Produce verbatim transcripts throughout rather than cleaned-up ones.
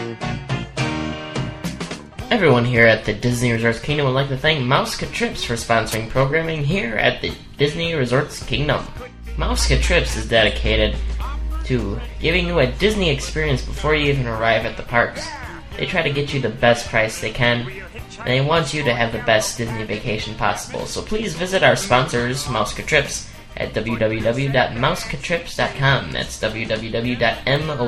Everyone here at the Disney Resorts Kingdom would like to thank Mouseca Trips for sponsoring programming here at the Disney Resorts Kingdom. Mouseca Trips is dedicated to giving you a Disney experience before you even arrive at the parks. They try to get you the best price they can, and they want you to have the best Disney vacation possible. So please visit our sponsors, Mouseca Trips, at w w w dot mouseca trips dot com. That's w w w dot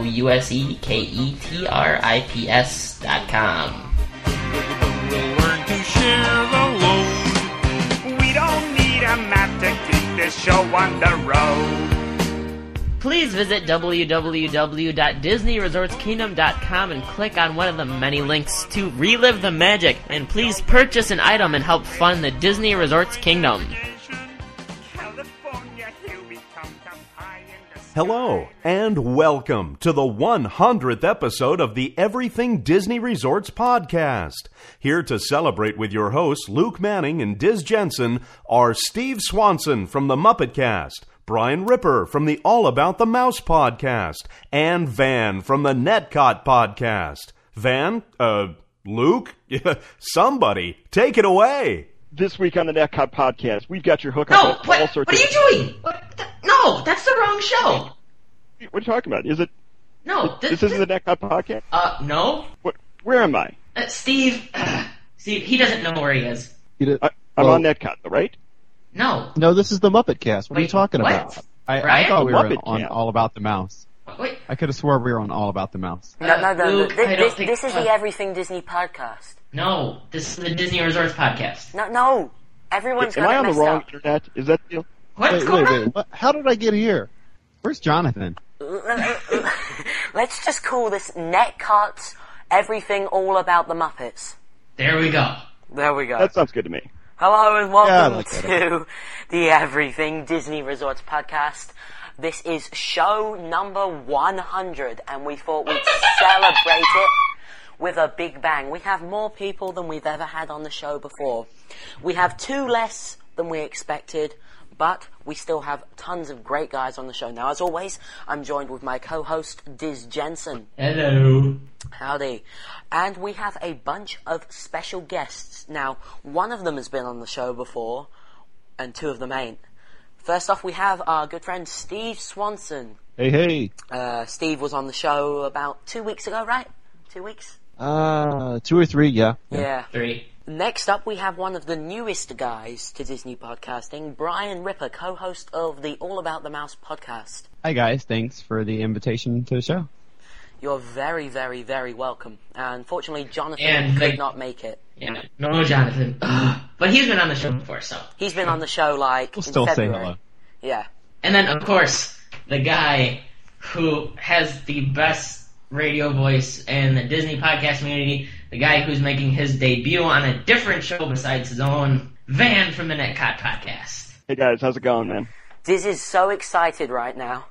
mouseca trips dot com. We'll learn to share the load. We don't need a map to keep this show on the road. Please visit w w w dot disney resorts kingdom dot com and click on one of the many links to relive the magic, and please purchase an item and help fund the Disney Resorts Kingdom. Hello, and welcome to the one hundredth episode of the Everything Disney Resorts podcast. Here to celebrate with your hosts, Luke Manning and Diz Jensen, are Steve Swanson from the Muppet Cast, Brian Ripper from the All About the Mouse podcast, and Van from the Netcot podcast. Van, uh, Luke, somebody, take it away. This week on the Netcot podcast, we've got your hook No, up. what, all sorts what are of- you doing? What the, no, that's the wrong show. What are you talking about? Is it? No, This, this, this isn't the Netcot podcast. Uh, no. What? Where am I? Uh, Steve, uh, Steve, he doesn't know where he is. You did, I I'm Well- on Netcot, right? No. no, this is the Muppet Cast. What are you Wait, talking what? about? I, I Brian? thought we were Muppet on Cast. All About the Mouse. Wait. I could have swore we were on All About the Mouse. Uh, No, no, no. Luke, This, I don't this, think, this is uh, the Everything Disney podcast. No, this is the Disney Resorts podcast. No, no. Everyone's Am got I it on the messed wrong up. internet? Is that the deal? What's wait, going wait, on? wait. What? How did I get here? Where's Jonathan? Let's just call this Netcot's Everything All About the Muppets. There we go. There we go. That sounds good to me. Hello and Yeah, I welcome like that. to the Everything Disney Resorts podcast. This is show number one hundred, and we thought we'd celebrate it with a big bang. We have more people than we've ever had on the show before. We have two less than we expected, but we still have tons of great guys on the show. Now, as always, I'm joined with my co-host, Diz Jensen. Hello. Howdy. And we have a bunch of special guests. Now, one of them has been on the show before, and two of them ain't. First off, we have our good friend Steve Swanson. Hey, hey. Uh, Steve was on the show about two weeks ago, right? Two weeks? Uh, two or three, yeah. Yeah. Three. Next up, we have one of the newest guys to Disney podcasting, Brian Ripper, co-host of the All About the Mouse podcast. Hi, guys. Thanks for the invitation to the show. You're very, very, very welcome. Uh, unfortunately, Jonathan And could the- not make it. Yeah, no Jonathan. Ugh. But he's been on the show before, so. He's been on the show, like, We'll in still say February. hello. Yeah. And then, of course, the guy who has the best radio voice in the Disney podcast community, the guy who's making his debut on a different show besides his own, Van from the Netcot podcast. Hey guys, how's it going, man? Diz is so excited right now.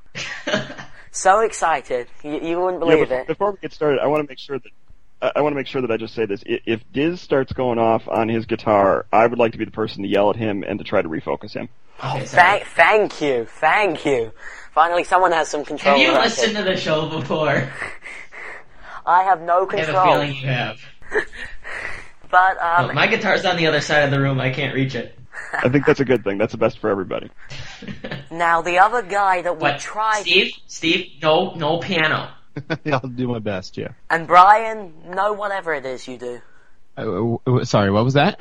So excited. You, you wouldn't Yeah, believe before, it. before we get started, I want to make sure that I, I want to make sure that I just say this. I- If Diz starts going off on his guitar, I would like to be the person to yell at him and to try to refocus him. Okay, sorry. Thank, thank you. Thank you. Finally, someone has some control. Have you over listened it. to the show before? I have no I have control. a feeling you have. But, um, Well, my guitar's on the other side of the room. I can't reach it. I think that's a good thing. That's the best for everybody. now the other guy that we What? tried... Steve? Steve? No, no piano. I'll do my best, yeah. And Brian, no whatever it is you do. Uh, w- w- sorry, what was that?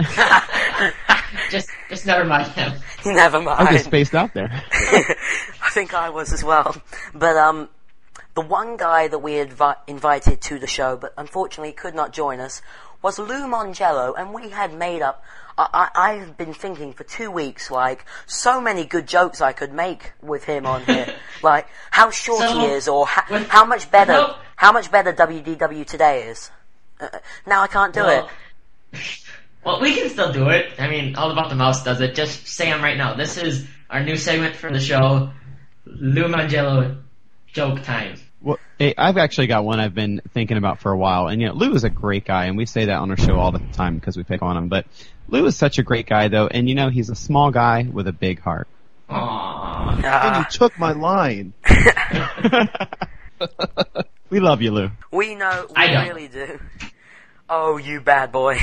just, just never mind him. Never mind. I just spaced out there. I think I was as well. But, um, the one guy that we had vi- invited to the show, but unfortunately could not join us, was Lou Mongello, and we had made up... I- I- I've been thinking for two weeks, like, so many good jokes I could make with him on here. Like, how short So, he is, or ha- with- how much better, no. how much better W D W Today is. Uh, now I can't do Well, it. Well, we can still do it. I mean, All About the Mouse does it. Just say 'em right now. This is our new segment for the show, Lou Mongello Joke Time. Well, hey, I've actually got one I've been thinking about for a while, and you know, Lou is a great guy, and we say that on our show all the time because we pick on him. But Lou is such a great guy, though, and you know, he's a small guy with a big heart. Aww. And Ah. you took my line. We love you, Lou. We know, we I don't. really do. Oh, you bad boy.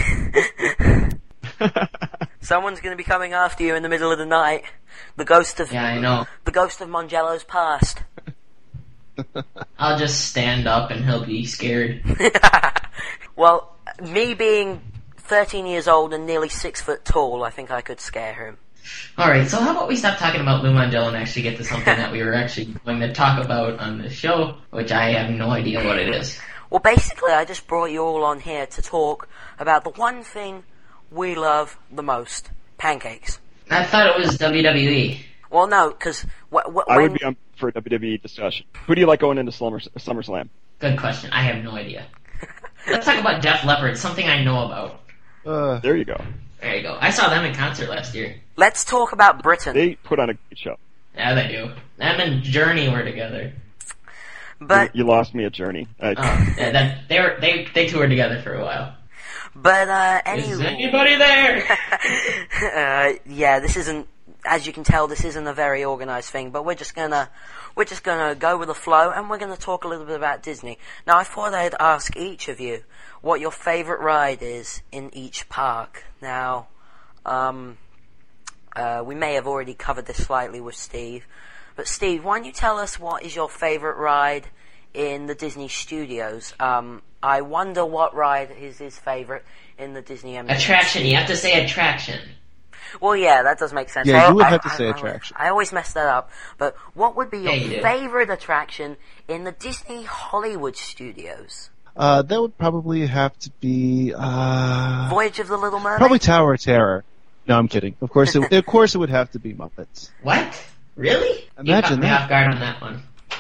Someone's going to be coming after you in the middle of the night. The ghost of Yeah, I know. the ghost of Mongello's past. I'll just stand up and he'll be scared. Well, me being thirteen years old and nearly six foot tall, I think I could scare him. Alright, so how about we stop talking about Lou Mongello and actually get to something that we were actually going to talk about on the show, which I have no idea what it is. Well, basically, I just brought you all on here to talk about the one thing we love the most: pancakes. I thought it was W W E. Well, no, because wh- wh- I when would be on for a W W E discussion. Who do you like going into Slumber, SummerSlam? Good question. I have no idea. Let's talk about Def Leppard, something I know about. Uh, There you go. There you go. I saw them in concert last year. let's talk about Britain. They put on a great show. Yeah, they do. Them and Journey were together. but You lost me at Journey. I, Oh, yeah, that they were they they toured together for a while. but uh, Is anyway, anybody there? uh, yeah, this isn't. As you can tell, this isn't a very organized thing. But we're just gonna we're just gonna go with the flow, and we're gonna talk a little bit about Disney. Now, I thought I'd ask each of you what your favorite ride is in each park. Now, um, uh, we may have already covered this slightly with Steve, but Steve, why don't you tell us what is your favorite ride in the Disney Studios? Um, I wonder what ride is his favorite in the Disney M G M. Attraction. You have to say attraction. Well, yeah, that does make sense. Yeah, I- you would I- have to I- say I- attraction. I always mess that up. But what would be your Yeah, you do. favorite attraction in the Disney Hollywood Studios? uh, that would probably have to be uh, Voyage of the Little Mermaid? probably Tower of Terror. No, I'm kidding. Of course, it, of course, it would have to be Muppets. What? Really? you Imagine caught me that. off guard on that one.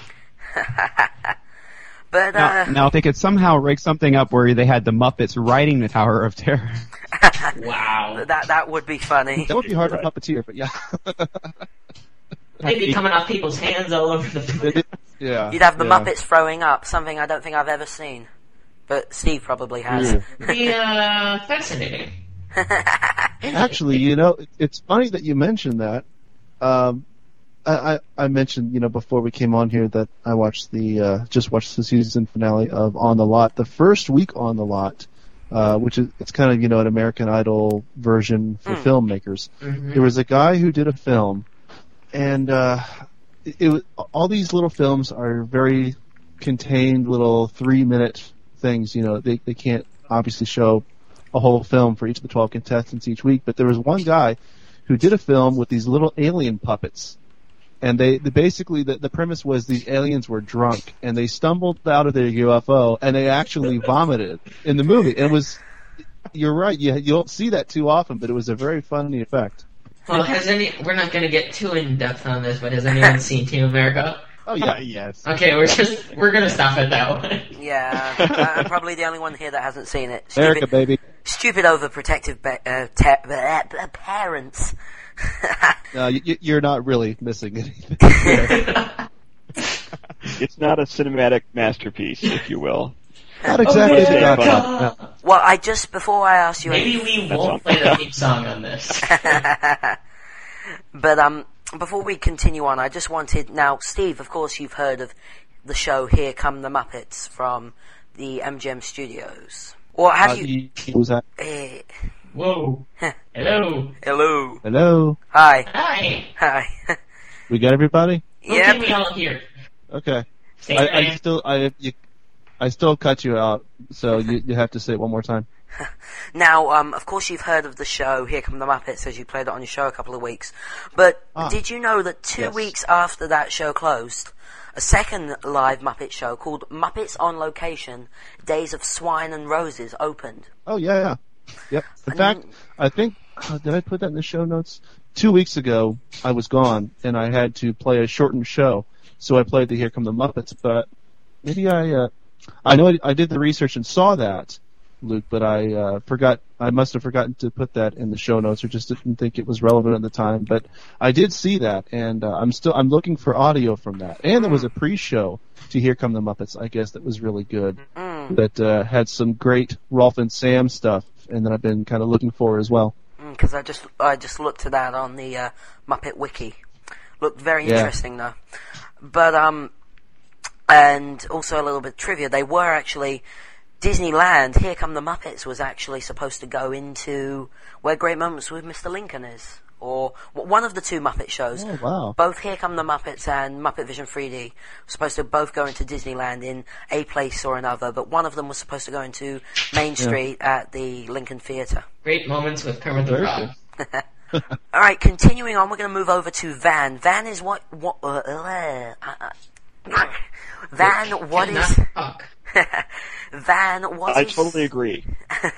But, Now, uh, now, if they could somehow rig something up where they had the Muppets riding the Tower of Terror, Wow. that that would be funny. That would be hard to puppeteer, but yeah. They'd be coming off people's hands all over the place. yeah. You'd have the yeah. Muppets throwing up, something I don't think I've ever seen. But Steve probably has. Yeah. Be uh, fascinating. Actually, you know, it- it's funny that you mentioned that. Um, I, I, I mentioned, you know, before we came on here that I watched the, uh, just watched the season finale of On the Lot. The first week On the Lot, uh, which is, it's kind of, you know, an American Idol version for filmmakers. Mm-hmm. There was a guy who did a film, and, uh, it, it was, all these little films are very contained little three minute things, you know, they, they can't obviously show a whole film for each of the twelve contestants each week, but there was one guy who did a film with these little alien puppets. And they, they basically, the, the premise was these aliens were drunk, and they stumbled out of their U F O, and they actually vomited in the movie. And it was, you're right, you, you don't see that too often, but it was a very funny effect. Well, has any? We're not going to get too in depth on this, but has anyone seen Team America? Oh, yeah, yes. Okay, we're just we're gonna stop it that way. Yeah, I- I'm probably the only one here that hasn't seen it. America, Stupid, baby. stupid overprotective ba- uh, te- uh, parents. No, you, you're not really missing anything. It's not a cinematic masterpiece, if you will. Not exactly the yeah. Godfather. No. Well, I just, before I ask you Maybe we That's won't all. play the theme song on this. But um, before we continue on, I just wanted now, Steve. Of course, you've heard of the show "Here Come the Muppets" from the M G M Studios. Or have Uh, you? he- who's that? eh, Whoa. Hello. hello. Hello? Hi. Hi. Hi. We got everybody? Don't Yep. keep me all here. Okay. Stay I, I there. still, I, you, I still cut you out, so you, you have to say it one more time. Now, um, of course, you've heard of the show "Here Come the Muppets" as you played it on your show a couple of weeks. But Ah. did you know that two Yes. weeks after that show closed, a second live Muppet show called "Muppets on Location: Days of Swine and Roses" opened? Oh, yeah, yeah. Yep. In I fact, mean- I think, uh, did I put that in the show notes? Two weeks ago, I was gone, and I had to play a shortened show, so I played the Here Come the Muppets, but maybe I, uh, I know I, I did the research and saw that, Luke, but I, uh, forgot, I must have forgotten to put that in the show notes, or just didn't think it was relevant at the time, but I did see that, and, uh, I'm still, I'm looking for audio from that. And there was a pre-show to Here Come the Muppets, I guess, that was really good, that, uh, had some great Rolf and Sam stuff, and that I've been kind of looking for as well. Because I just I just looked at that on the uh, Muppet Wiki. Looked very Yeah. interesting though. But um, And also a little bit of trivia, they were actually, Disneyland, Here Come the Muppets was actually supposed to go into where Great Moments with Mister Lincoln is. Or one of the two Muppet shows. Oh, wow. Both Here Come the Muppets and Muppet Vision three D were supposed to both go into Disneyland in a place or another, but one of them was supposed to go into Main Street yeah. at the Lincoln Theatre. Great Moments with Kermit the Frog. Alright, continuing on, we're going to move over to Van. Van is what... what uh, uh, uh, Van, what is... Van, what I is... I totally agree.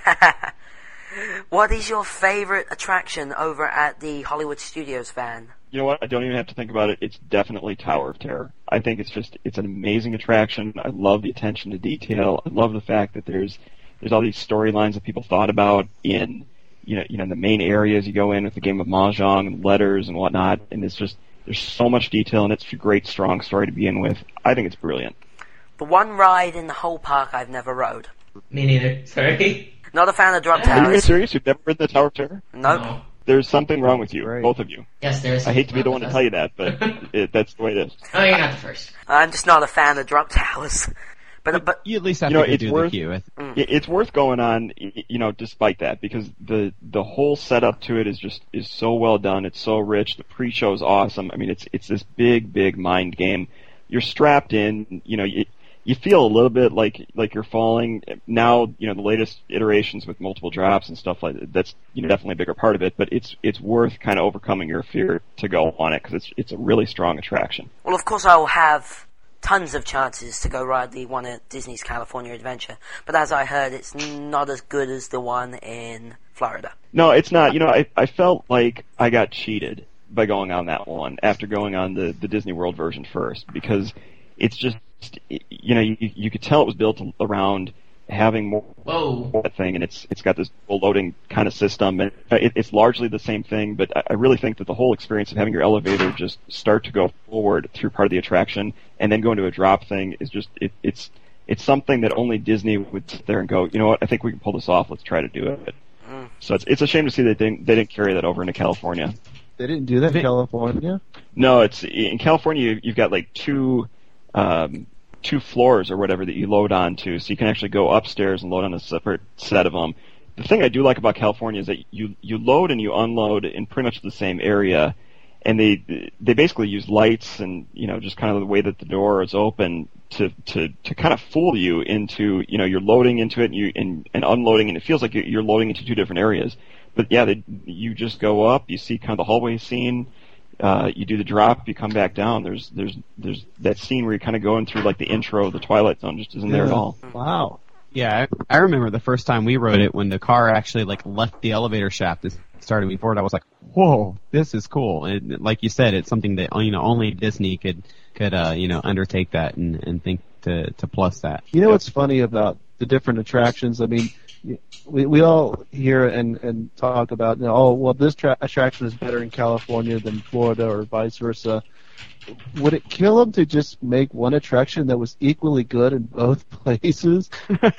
What is your favorite attraction over at the Hollywood Studios, Van? You know what? I don't even have to think about it. It's definitely Tower of Terror. I think it's just, it's an amazing attraction. I love the attention to detail. I love the fact that there's, there's all these storylines that people thought about in, you know, you know, the main areas you go in with the game of Mahjong and letters and whatnot. And it's just, there's so much detail and it's a great, strong story to begin with. I think it's brilliant. The one ride in the whole park I've never rode. Me neither. Sorry. Not a fan of drop Are you towers. serious? You've never ridden the Tower of Terror? Nope. No. There's something wrong with you, Right. both of you. Yes, there is. I hate to be the something one to wrong tell you with that, but it, that's the way it is. Oh, you're not the first. I'm just not a fan of drop towers. But, but You at least have You know, to go it's do worth- the queue. It- It's worth going on, y- you know, despite that, because the the whole setup to it is just is so well done. It's so rich. The pre-show is awesome. I mean, it's it's this big, big mind game. You're strapped in. You know, you you feel a little bit like like you're falling. Now, you know, the latest iterations with multiple drops and stuff like that. That's you know definitely a bigger part of it. But it's it's worth kind of overcoming your fear to go on it because it's it's a really strong attraction. well, of course I will have tons of chances to go ride the one at Disney's California Adventure. But as I heard, it's not as good as the one in Florida. No, it's not. You know, I I felt like I got cheated by going on that one after going on the the Disney World version first because it's just you know you you could tell it was built around having more Whoa. that thing, and it's it's got this loading kind of system, and it, it's largely the same thing. But I, I really think that the whole experience of having your elevator just start to go forward through part of the attraction, and then go into a drop thing is just it, it's it's something that only Disney would sit there and go, you know what, I think we can pull this off. Let's try to do it. Mm. So it's it's a shame to see that they didn't, they didn't carry that over into California. They didn't do that in California? No, it's in California. You've got like two. Um, two floors or whatever that you load onto, so you can actually go upstairs and load on a separate set of them. The thing I do like about California is that you you load and you unload in pretty much the same area, and they they basically use lights and you know just kind of the way that the door is open to to to kind of fool you into you know you're loading into it and you and, and unloading, and it feels like you're, you're loading into two different areas. But yeah, they, you just go up, you see kind of the hallway scene. Uh, you do the drop, you come back down. There's, there's, there's that scene where you're kind of going through like the intro of the Twilight Zone, just isn't there at all. Wow. Yeah, I, I remember the first time we rode it when the car actually like left the elevator shaft and started moving forward. I was like, "Whoa, this is cool!" And like you said, it's something that you know only Disney could could uh, you know undertake that and, and think to to plus that. You know what's funny about the different attractions? I mean, we we all hear and and talk about, you know, oh, well, this tra- attraction is better in California than Florida or vice versa. Would it kill them to just make one attraction that was equally good in both places?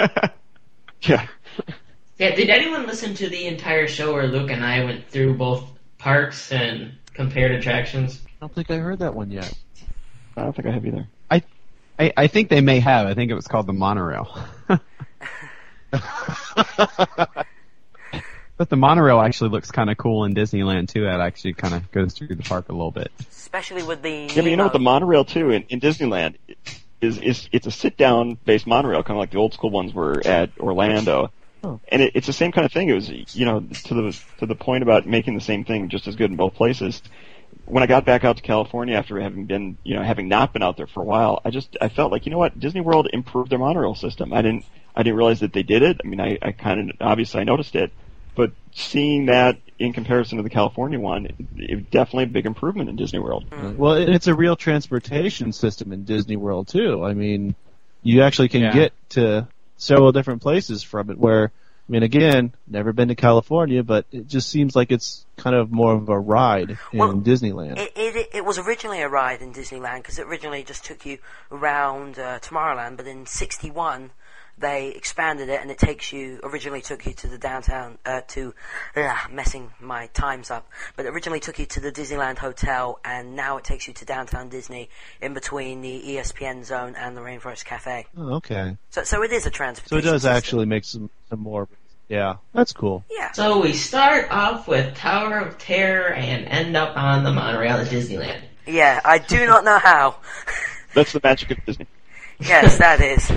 Yeah. Yeah, did anyone listen to the entire show where Luke and I went through both parks and compared attractions? I don't think I heard that one yet. I don't think I have either. I, I I think they may have. I think it was called the monorail. But the monorail actually looks kind of cool in Disneyland too. It actually kind of goes through the park a little bit. Especially with the Yeah, but you know what? The monorail too in, in Disneyland is is it's a sit down based monorail, kind of like the old school ones were at Orlando. Oh. And it, it's the same kind of thing. It was, you know, to the to the point about making the same thing just as good in both places. When I got back out to California after having been, you know, having not been out there for a while, I just I felt like, you know what, Disney World improved their monorail system. I didn't I didn't realize that they did it. I mean, I, I kind of obviously I noticed it, but seeing that in comparison to the California one, it, it definitely a big improvement in Disney World. Well, it- it's a real transportation system in Disney World too. I mean, you actually can Yeah. get to several different places from it. Where, I mean, again, never been to California, but it just seems like it's kind of more of a ride in Well, Disneyland. It, it it was originally a ride in Disneyland because it originally just took you around uh, Tomorrowland, but in sixty-one they expanded it, and it takes you, originally took you to the downtown, uh, to, uh, messing my times up, but it originally took you to the Disneyland Hotel, and now it takes you to downtown Disney, in between the E S P N Zone and the Rainforest Cafe. Oh, okay. So, so it is a So transportation it does system. actually make some, some more. Yeah, that's cool. Yeah. So we start off with Tower of Terror and end up on the monorail at Disneyland. Yeah, I do not know how. That's the magic of Disney. Yes, that is.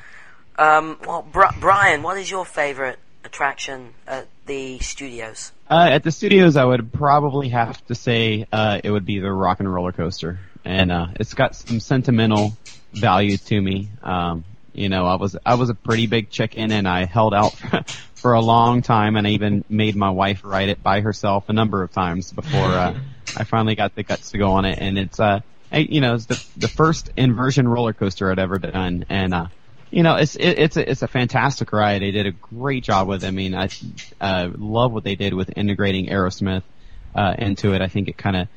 Um, well, Bri- Brian, what is your favorite attraction at the studios? Uh, at the studios, I would probably have to say uh, it would be the Rock and Roller Coaster, and uh, it's got some sentimental value to me. Um, you know, I was I was a pretty big chicken, and I held out for a long time, and I even made my wife ride it by herself a number of times before uh, I finally got the guts to go on it. And it's uh, I, you know, it's the the first inversion roller coaster I'd ever done, and uh, you know, it's it, it's a, it's a fantastic ride. They did a great job with it. I mean, I uh, love what they did with integrating Aerosmith uh, into it. I think it kind of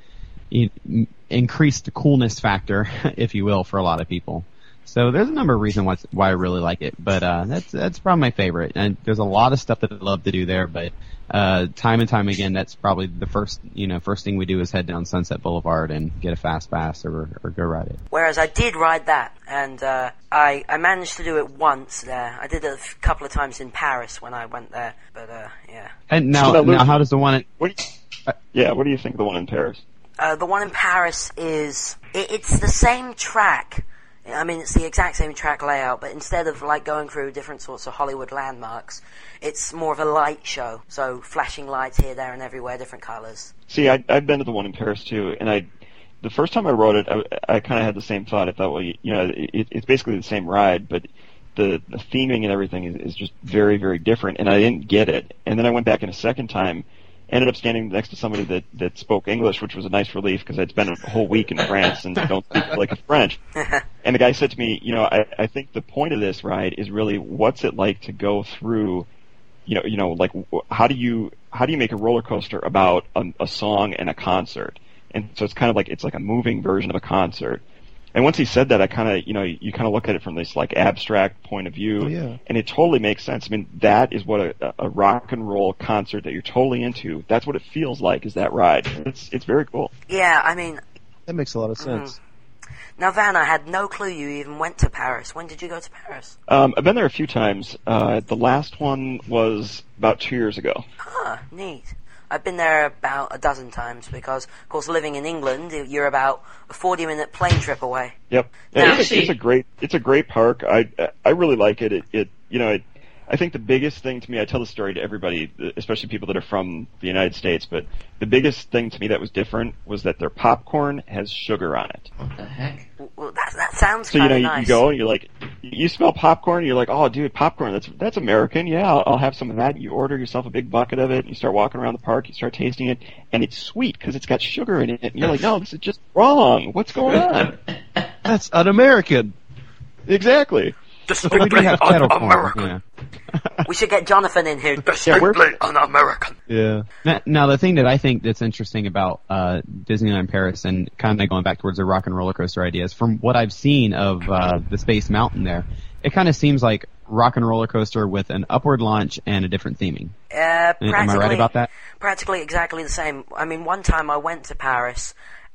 increased the coolness factor, if you will, for a lot of people. So there's a number of reasons why, why I really like it, but uh, that's that's probably my favorite. And there's a lot of stuff that I love to do there, but uh, time and time again, that's probably the first you know first thing we do is head down Sunset Boulevard and get a fast pass or or go ride it. Whereas I did ride that, and uh, I I managed to do it once there. I did it a f- couple of times in Paris when I went there, but uh, yeah. And now, So now, Luke- now how does the one? In, What do you, yeah, what do you think of the one in Paris? Uh, the one in Paris is it, it's the same track. I mean, it's the exact same track layout, but instead of like going through different sorts of Hollywood landmarks, it's more of a light show. So flashing lights here, there, and everywhere, different colors. See, I, I've been to the one in Paris too, and I, the first time I rode it, I, I kind of had the same thought. I thought, well, you, you know, it, it's basically the same ride, but the, the theming and everything is, is just very, very different, and I didn't get it. And then I went back in a second time, ended up standing next to somebody that, that spoke English, which was a nice relief because I'd spent a whole week in France and don't speak like a French. And the guy said to me, you know, I, I think the point of this ride is really what's it like to go through, you know, you know, like how do you how do you make a roller coaster about a, a song and a concert? And so it's kind of like it's like a moving version of a concert. And once he said that, I kind of, you know, you kind of look at it from this like abstract point of view, Oh, yeah. and it totally makes sense. I mean, that is what a, a rock and roll concert that you're totally into. That's what it feels like. Is that ride? It's it's very cool. Yeah, I mean, That makes a lot of sense. now Van, I had no clue you even went to Paris. When did you go to Paris? Um, I've been there a few times. Uh, the last one was about two years ago. Ah, neat. I've been there about a dozen times because, of course, living in England, you're about a forty-minute plane trip away. Yep, Now, And it's, actually- it's a great it's a great park. I I really like it. It, it you know it. I think the biggest thing to me, I tell the story to everybody, especially people that are from the United States, but the biggest thing to me that was different was that their popcorn has sugar on it. What the heck? Well, that that sounds So, you kind know, of you, nice. you go and you're like, you smell popcorn, and you're like, oh, dude, popcorn, that's that's American. Yeah, I'll, I'll have some of that. You order yourself a big bucket of it, and you start walking around the park, you start tasting it, and it's sweet because it's got sugar in it. And you're like, no, this is just wrong. What's going on? That's un-American. Exactly. but we do have kettle corn. Yeah. We should get Jonathan in here. Yeah, Distinctly we're- un-American. Yeah. Now, now, the thing that I think that's interesting about uh, Disneyland Paris, and kind of going back towards the rock and roller coaster ideas, from what I've seen of uh, the Space Mountain there, it kind of seems like rock and roller coaster with an upward launch and a different theming. Uh, Am I right about that? Practically exactly the same. I mean, one time I went to Paris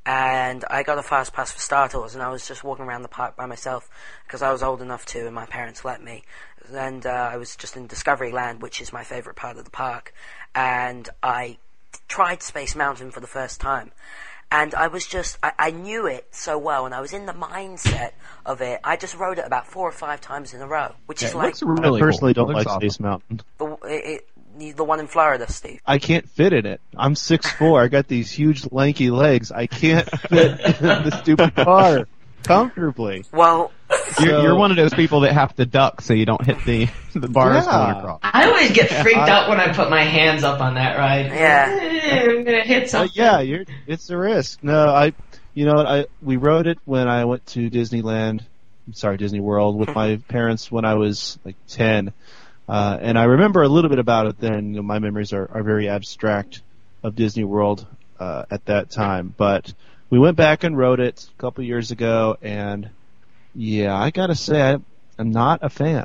and I got a fast pass for Star Tours, and I was just walking around the park by myself because I was old enough to, and my parents let me. And uh, I was just in Discovery Land, which is my favorite part of the park, and I tried Space Mountain for the first time. And I was just, I, I knew it so well, and I was in the mindset of it. I just rode it about four or five times in a row, which is It like looks really I personally cool. don't It like looks Space Mountain. the, it, it, the one in Florida, Steve. I can't fit in it. I'm six foot four. I got these huge lanky legs. I can't fit in the stupid car comfortably. Well, You're, So- you're one of those people that have to duck so you don't hit the the bars Yeah. going across. I always get freaked I- out when I put my hands up on that ride. Yeah. Eh, I'm gonna hit Uh, something. yeah, you're, it's a risk. No, I, you know, what, I we rode it when I went to Disneyland. I'm sorry, Disney World with my parents when I was like ten, uh, and I remember a little bit about it then. You know, my memories are, are very abstract of Disney World uh, at that time, but we went back and rode it a couple years ago, and yeah, I gotta say I, I'm not a fan.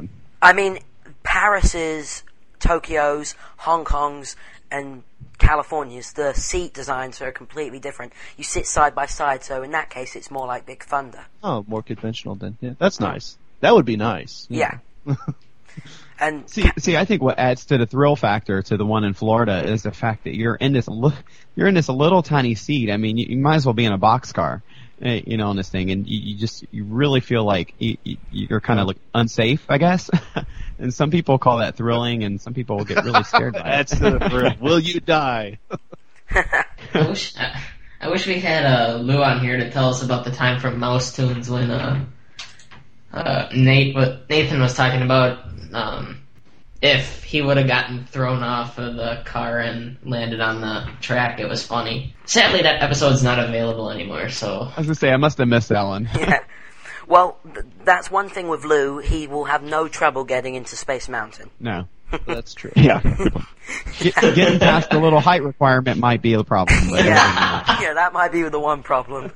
I mean, Paris's, Tokyo's, Hong Kong's, and California's, the seat designs are completely different. You sit side by side, so in that case, it's more like Big Thunder. Oh, more conventional then. Yeah, that's nice. That would be nice. Yeah. And See, see, I think what adds to the thrill factor to the one in Florida is the fact that you're in this li- you're in this little tiny seat. I mean, you, you might as well be in a boxcar, uh, you know, on this thing, and you, you just you really feel like you, you, you're kind of like unsafe, I guess. And some people call that thrilling, and some people will get really scared by it. That's the thrill. Will you die? I wish I, I wish we had uh, Lou on here to tell us about the time from Mouse Tunes when uh, uh, Nate, what Nathan was talking about. Um, if he would have gotten thrown off of the car and landed on the track, it was funny. Sadly, that episode's not available anymore, so... I was going to say, I must have missed that one. yeah. Well, th- that's one thing with Lou. He will have no trouble getting into Space Mountain. No. That's true. Yeah. Get, getting past the little height requirement might be a problem. But Yeah, yeah, that might be the one problem.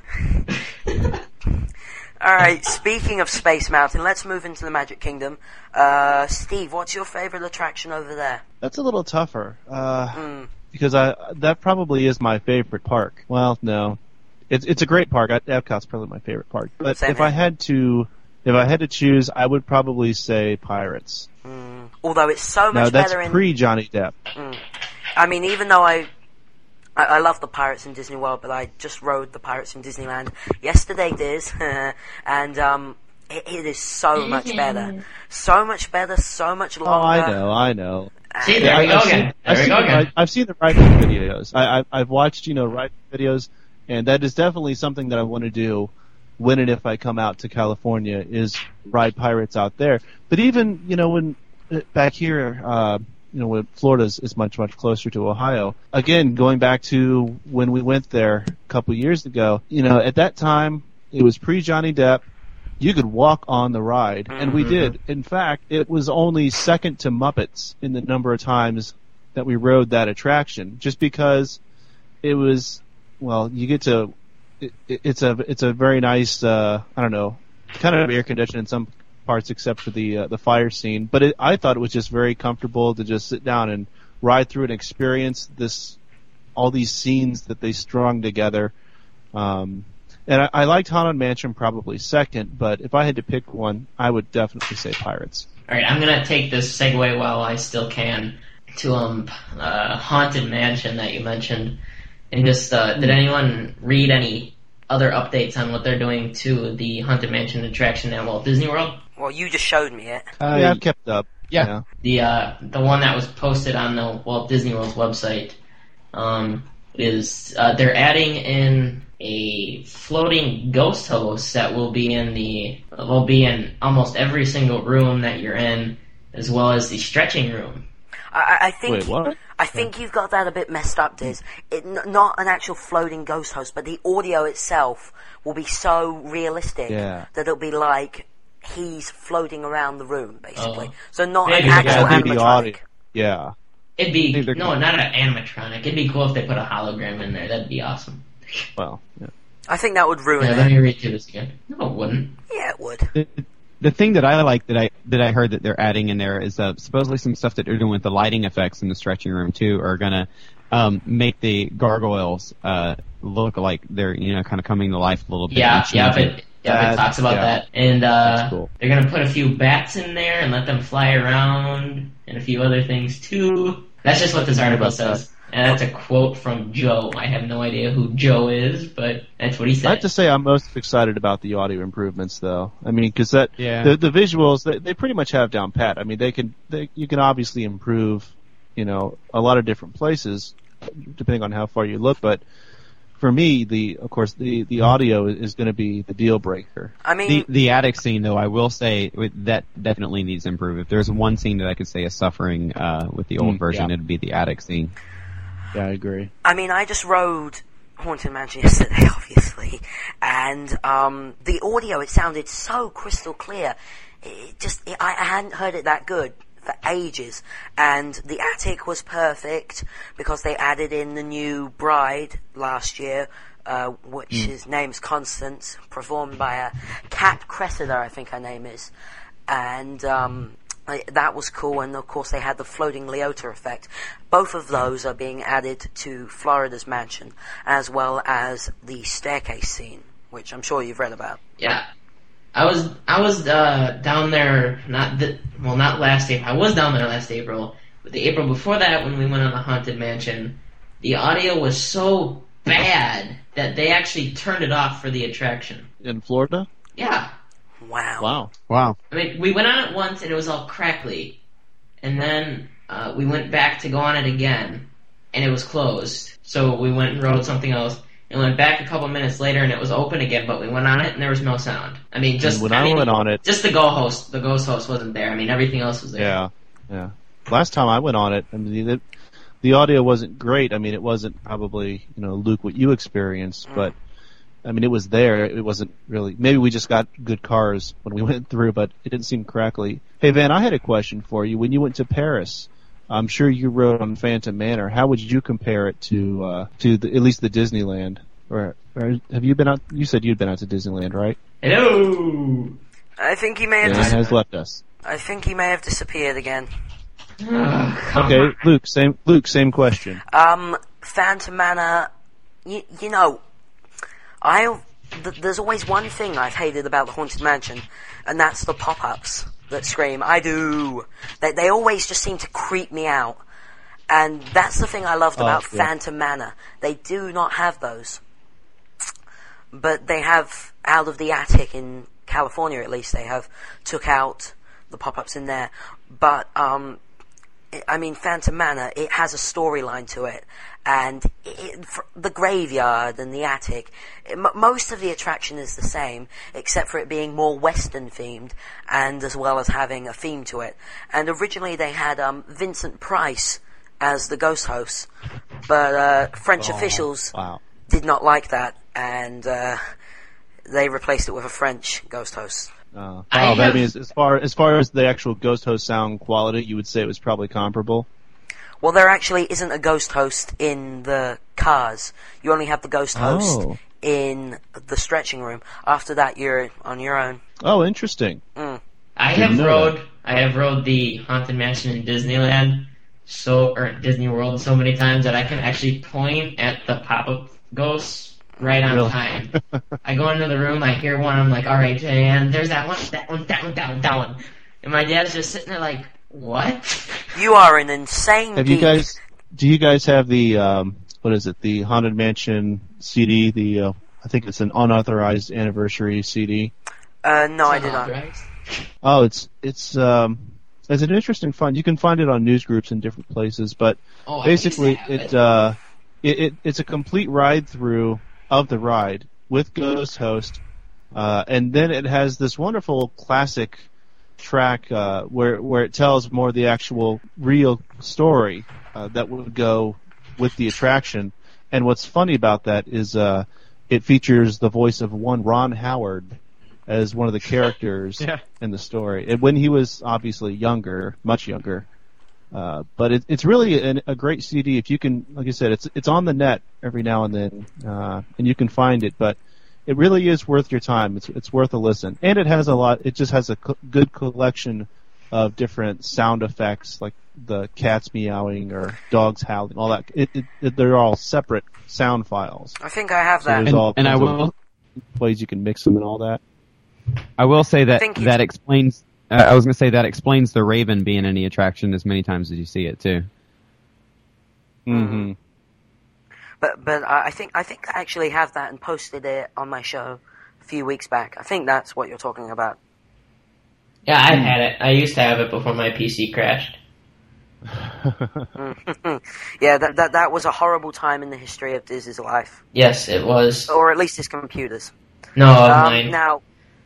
Alright, speaking of Space Mountain, let's move into the Magic Kingdom. Uh, Steve, what's your favorite attraction over there? That's a little tougher. Uh, Mm. because I that probably is my favorite park. Well, no. It's it's a great park. Epcot's probably my favorite park. But Same if here. I had to if I had to choose, I would probably say Pirates. Mm. Although it's so Now much that's better in... pre Johnny Depp. Mm. I mean, even though I, I I love the Pirates in Disney World, but I just rode the Pirates in Disneyland yesterday, Diz, and um, it, it is so much better, so much better, so much Oh, longer. I know, I know. See, there we I- go I've again. seen- I've There we seen go the again. ri- I've seen the riding videos. I, I I've watched you know riding videos, and that is definitely something that I want to do when and if I come out to California is ride Pirates out there. But even you know when uh, back here, uh, you know when Florida is, is much much closer to Ohio. Again, going back to when we went there a couple years ago, you know at that time it was pre Johnny Depp. You could walk on the ride, and we did. In fact, it was only second to Muppets in the number of times that we rode that attraction, just because it was, well, you get to, it, it's a it's a very nice, uh, I don't know, kind of air conditioned in some parts except for the uh, the fire scene, but it, I thought it was just very comfortable to just sit down and ride through and experience this, all these scenes that they strung together. Um, And I, I liked Haunted Mansion probably second, but if I had to pick one, I would definitely say Pirates. Alright, I'm gonna take this segue while I still can to um uh, Haunted Mansion that you mentioned. And just, uh, did anyone read any other updates on what they're doing to the Haunted Mansion attraction at Walt Disney World? Well, you just showed me it. Uh, yeah, I've kept up. yeah. Yeah. The uh, the one that was posted on the Walt Disney World's website um, is uh, they're adding in a floating ghost host that will be in the will be in almost every single room that you're in, as well as the stretching room. I, I think Wait, what? I think you've got that a bit messed up, Diz. It, n- not an actual floating ghost host, but the audio itself will be so realistic Yeah. that it'll be like he's floating around the room, basically. Oh. So not Maybe an they actual gotta do the animatronic. audio. Yeah. It'd be think they're no, not an animatronic. It'd be cool if they put a hologram in there. That'd be awesome. Well, yeah. I think that would ruin Yeah, it. let me read through this again. No, it wouldn't. Yeah, it would. The, the thing that I like that I that I heard that they're adding in there is uh, supposedly some stuff that they're doing with the lighting effects in the stretching room too are gonna um, make the gargoyles uh, look like they're you know kind of coming to life a little bit. Yeah, and yeah, changing. it, yeah, it That- talks about yeah. that, and uh, That's cool. they're gonna put a few bats in there and let them fly around, and a few other things too. That's just what this article about that. says, and that's a quote from Joe. I have no idea who Joe is, but that's what he I said. have to say I'm most excited about the audio improvements, though. I mean, because that Yeah. the the visuals they, they pretty much have down pat. I mean, they can they, you can obviously improve, you know, a lot of different places depending on how far you look. But for me, the of course the the audio is going to be the deal breaker. I mean, The the attic scene, though, I will say with- that definitely needs to improve. If there's one scene that I could say is suffering uh, with the old Mm, version, yeah. it'd be the attic scene. Yeah, I agree. I mean, I just rode Haunted Mansion yesterday, obviously, and um, the audio, it sounded so crystal clear. It just, it, I, I hadn't heard it that good for ages, and the attic was perfect because they added in the new bride last year, uh, which his name's Constance, performed by a Kat Cressida, I think her name is, and um, Uh, that was cool, and of course they had the floating Leota effect. Both of those are being added to Florida's mansion, as well as the staircase scene, which I'm sure you've read about. Yeah. I was I was uh, down there, not the, well, not last April. I was down there last April, but the April before that, when we went on the Haunted Mansion, the audio was so bad that they actually turned it off for the attraction. In Florida? Yeah. Wow. Wow. Wow. I mean, we went on it once and it was all crackly, and then uh, we went back to go on it again, and it was closed. So we went and rode something else, and went back a couple minutes later, and it was open again. But we went on it, and there was no sound. I mean, just And when I, I mean, went on it- just the go host, the ghost host wasn't there. I mean, everything else was there. Yeah. Yeah. Last time I went on it, I mean, the, the audio wasn't great. I mean, it wasn't probably, you know, Luke, what you experienced, Mm. but I mean, it was there. It wasn't really. Maybe we just got good cars when we went through, but it didn't seem crackly. Hey, Van, I had a question for you. When you went to Paris, I'm sure you rode on Phantom Manor. How would you compare it to uh, to the, at least the Disneyland? Or, or have you been out? You said you'd been out to Disneyland, right? Hello. I think he may have. Dan dis- has left us. I think he may have disappeared again. Okay, Luke. Same. Luke. Same question. Um, Phantom Manor. You, you know, I. Th- there's always one thing I've hated about the Haunted Mansion, and that's the pop-ups that scream, "I do." They they always just seem to creep me out, and that's the thing I loved Oh, about yeah. Phantom Manor. They do not have those, but they have out of the attic in California. At least they have took out the pop-ups in there, but um. I mean, Phantom Manor, it has a storyline to it, and it, for the graveyard and the attic, it, m- most of the attraction is the same, except for it being more Western themed, and as well as having a theme to it. And originally they had um, Vincent Price as the ghost host, but uh, French Oh, officials wow. did not like that, and uh, they replaced it with a French ghost host. Uh, I oh, that have- means as far as far as the actual Ghost Host sound quality, you would say it was probably comparable. Well, there actually isn't a ghost host in the cars. You only have the ghost host Oh. in the stretching room. After that, you're on your own. Oh, interesting. Mm. I Didn't have know rode I have rode the Haunted Mansion in Disneyland so or Disney World so many times that I can actually point at the pop-up ghosts right on Really? time. I go into the room, I hear one, I'm like, all right, Jan, there's that one, that one, that one, that one, that one. And my dad's just sitting there like, what? You are an insane Have geek. you guys? Do you guys have the um, what is it? The Haunted Mansion C D. The uh, I think it's an unauthorized anniversary C D. Uh, no, I did not. Unauthorized? Oh, it's it's um, it's an interesting find. You can find it on news groups in different places, but Oh, I used to basically have it uh, it, it it's a complete ride through of the ride with Ghost Host, uh, and then it has this wonderful classic track uh, where where it tells more the actual real story uh, that would go with the attraction. And what's funny about that is uh, it features the voice of one Ron Howard as one of the characters Yeah. in the story, and when he was obviously younger, much younger. Uh, but it, it's really an, a great C D if you can, like I said, it's it's on the net every now and then, uh, and you can find it. But it really is worth your time. It's it's worth a listen, and it has a lot. It just has a co- good collection of different sound effects, like the cats meowing or dogs howling, all that. It, it, it, they're all separate sound files. I think I have So that. there's And, all and I kinds of will ways you can mix them and all that. I will say that Thank you. that explains. Uh, I was going to say that explains the Raven being in the attraction as many times as you see it too. Mm-hmm. But but I I think I think I actually have that and posted it on my show a few weeks back. I think that's what you're talking about. Yeah, I've had it. I used to have it before my P C crashed. Yeah, that, that that was a horrible time in the history of Diz's life, Yes, it was. or at least his computers. No, of Um, mine. now,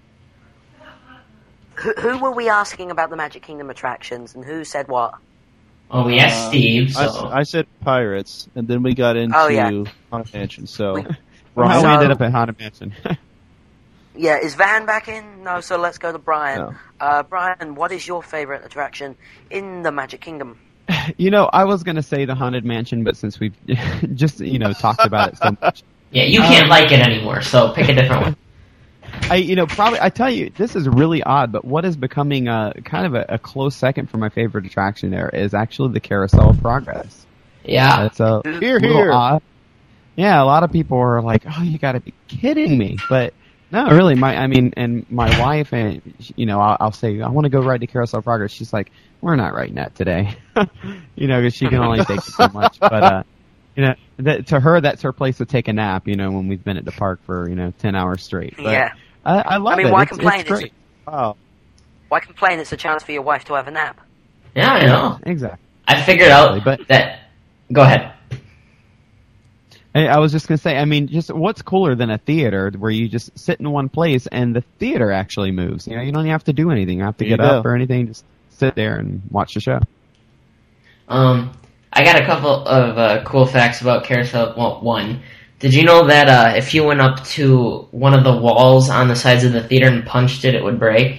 who, who were we asking about the Magic Kingdom attractions, and who said what? Oh, we asked Uh, Steve, I, so... I said pirates, and then we got into Oh, yeah. Haunted Mansion. So, We- How Brian, we So- ended up at Haunted Mansion. Yeah, is Van back in? No, so let's go to Brian. No. Uh, Brian, what is your favorite attraction in the Magic Kingdom? You know, I was going to say the Haunted Mansion, but since we've just, you know, talked about it so much. Yeah, you can't like it anymore, so pick a different one. I, you know, probably, I tell you, this is really odd, but what is becoming a, kind of a, a close second for my favorite attraction there is actually the Carousel of Progress. Yeah. It's a Here, little here. odd. Yeah, a lot of people are like, oh, you gotta be kidding me. But, no, really, my, I mean, and my wife, and, you know, I'll, I'll say, I want to go ride the Carousel of Progress. She's like, we're not riding that today. You know, because she can only take so much. But, uh, you know, that, to her, that's her place to take a nap, you know, when we've been at the park for, you know, ten hours straight. But Yeah. I, I love I mean, it. why It's, complain? it's great. Wow. Why complain? It's a chance for your wife to have a nap. Yeah, I know. Exactly. I figured out But- that... Go ahead. Hey, I was just gonna say, I mean, just what's cooler than a theater where you just sit in one place and the theater actually moves? You know, you don't have to do anything. You don't have to There you get up go. or anything. Just sit there and watch the show. Um, I got a couple of uh, cool facts about Carousel. Well, one, did you know that uh, if you went up to one of the walls on the sides of the theater and punched it, it would break?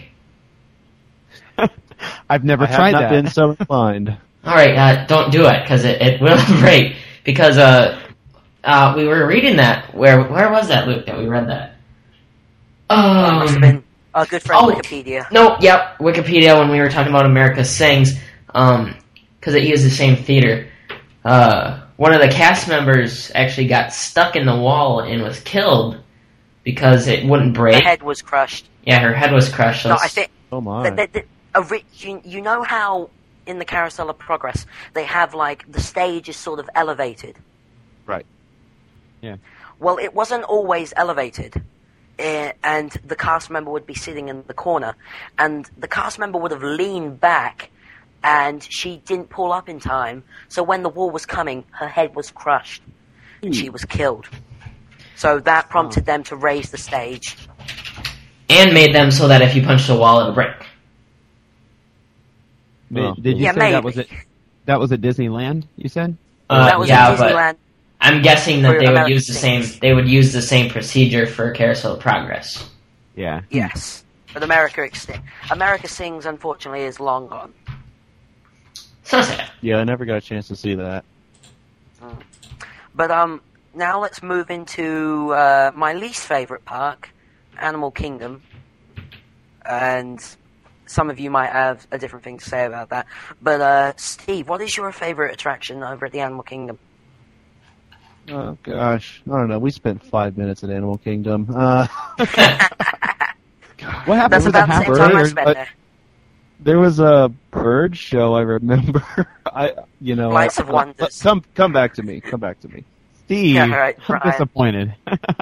I've never I have tried not that. been so inclined. All right, uh, don't do it because it, it will break. Because uh, uh, we were reading that. Where where was that, Luke? That we read that? Um, Must have been our good friend oh. Wikipedia. No, yep, Wikipedia when we were talking about America Sings, um, because it used the same theater. Uh, one of the cast members actually got stuck in the wall and was killed because it wouldn't Her break. head was crushed. Yeah, her head was crushed. So No, I it's- think Oh my. that, that, that, a ri- you, you know how in the Carousel of Progress they have like the stage is sort of elevated. Right. Yeah. Well, it wasn't always elevated. Uh, and the cast member would be sitting in the corner, and the cast member would have leaned back, and she didn't pull up in time, so when the wall was coming, her head was crushed, and she was killed. So that prompted them to raise the stage. and made them so that if you punch the wall, it'll break. Did, Oh. did you Yeah, say that maybe. was it? That was at Disneyland. You said? Uh, that was yeah, in but Disneyland. I'm guessing that For they would American use the same. Sings. They would use the same procedure for Carousel of Progress. Yeah. Yes. But America Extinct. America Sings, unfortunately, is long gone. So sad. Yeah, I never got a chance to see that. But um, now let's move into uh, my least favorite park, Animal Kingdom. And some of you might have a different thing to say about that. But uh, Steve, what is your favorite attraction over at the Animal Kingdom? Oh gosh, I don't know. We spent five minutes at Animal Kingdom. Uh, What happened That's with the about the half same time I bird? spent but- there. there was a bird show. I remember. I, you know, Flights I- of Wonders. Come, come back to me. Come back to me. Steve, Yeah, all right, I'm Brian. disappointed.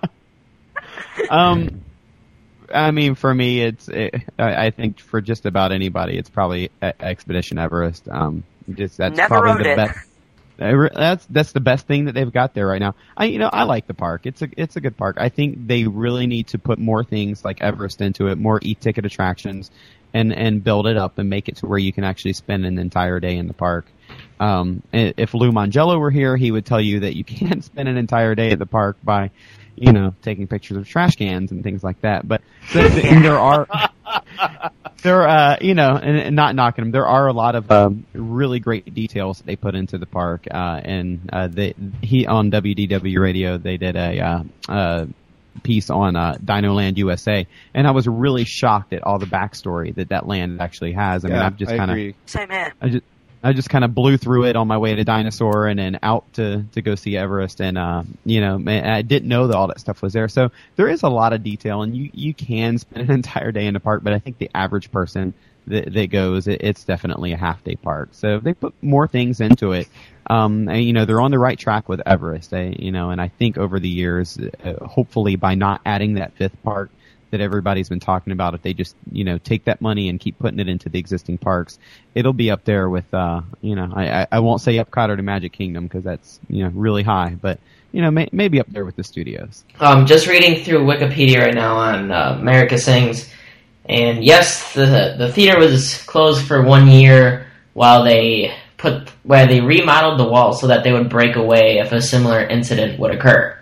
um, I mean, for me, it's. It, I I think for just about anybody, it's probably E- Expedition Everest. Um, just that's Never probably rode the it. best. Uh, That's that's the best thing that they've got there right now. I you know I like the park. It's a it's a good park. I think they really need to put more things like Everest into it, more e-ticket attractions, and and build it up and make it to where you can actually spend an entire day in the park. Um, i- if Lou Mangello were here, he would tell you that you can't spend an entire day at the park by, you know, taking pictures of trash cans and things like that. But th- th- there are, there, uh, you know, and, and not knocking them. There are a lot of um, really great details that they put into the park. Uh, and uh, they, he on W D W Radio, they did a uh, uh, piece on uh, Dino Land U S A, and I was really shocked at all the backstory that that land actually has. I mean, Yeah, I've just I kind of. agree. Same here. I just I just kind of blew through it on my way to Dinosaur and then out to, to go see Everest, and uh, you know, man, I didn't know that all that stuff was there. So there is a lot of detail, and you, you can spend an entire day in the park. But I think the average person that, that goes, it, it's definitely a half day park. So if they put more things into it, um, and, you know, they're on the right track with Everest. They, you know, and I think over the years, uh, hopefully by not adding that fifth park that everybody's been talking about, if they just, you know, take that money and keep putting it into the existing parks, it'll be up there with, uh, you know, I, I, I won't say Epcot or the Magic Kingdom because that's, you know, really high, but, you know, may, maybe up there with the studios. Um, just reading through Wikipedia right now on uh, America Sings, and yes, the the theater was closed for one year while they put where they remodeled the walls so that they would break away if a similar incident would occur.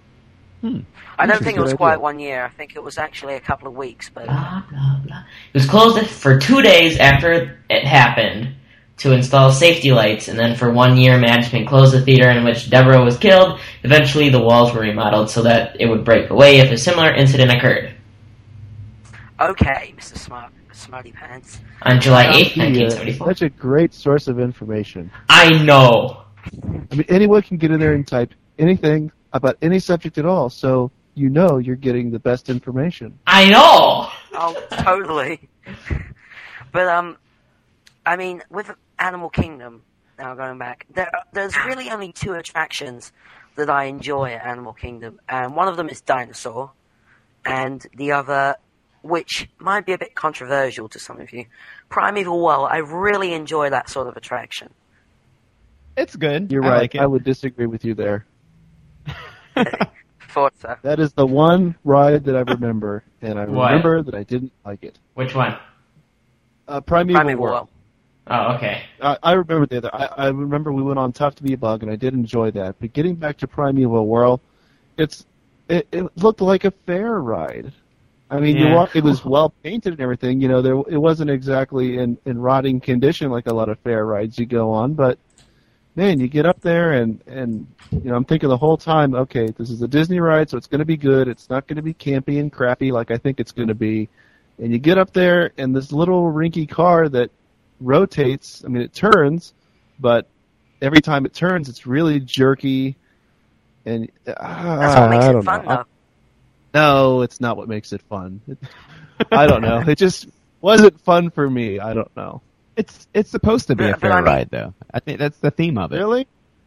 I don't That's a think it was good quite idea. one year. I think it was actually a couple of weeks. But Blah blah blah. It was closed for two days after it happened to install safety lights, and then for one year, management closed the theater in which Devereaux was killed. Eventually, the walls were remodeled so that it would break away if a similar incident occurred. Okay, Mister Smart, Smarty Pants. On July eighth, Yeah, nineteen seventy-four. such a great source of information. I know. I mean, anyone can get in there and type anything about any subject at all, so you know you're getting the best information. I know. Oh, totally. But um, I mean, with Animal Kingdom, now going back, there there's really only two attractions that I enjoy at Animal Kingdom, and one of them is Dinosaur, and the other, which might be a bit controversial to some of you, Primeval World. I really enjoy that sort of attraction. It's good. You're I right. like it. I would disagree with you there. Thought so. That is the one ride that I remember, and I What? remember that I didn't like it. Which one? Uh, Primeval, Primeval World. World. Oh, okay. I, I remember the other. I, I remember we went on Tough to Be a Bug, and I did enjoy that. But getting back to Primeval World, it's it, it looked like a fair ride. I mean, you Yeah. walk, it was well painted and everything. You know, there it wasn't exactly in, in rotting condition like a lot of fair rides you go on. But man, you get up there and and you know, I'm thinking the whole time, okay, this is a Disney ride, so it's going to be good. It's not going to be campy and crappy like I think it's going to be. And you get up there, and this little rinky car that rotates. I mean, it turns, but every time it turns, it's really jerky. And uh, That's what makes I it don't fun, know. though. No, it's not what makes it fun. It, I don't know. It just wasn't fun for me. I don't know. It's it's supposed to be But- a but fair I mean- ride, though. I think that's the theme of it. Really?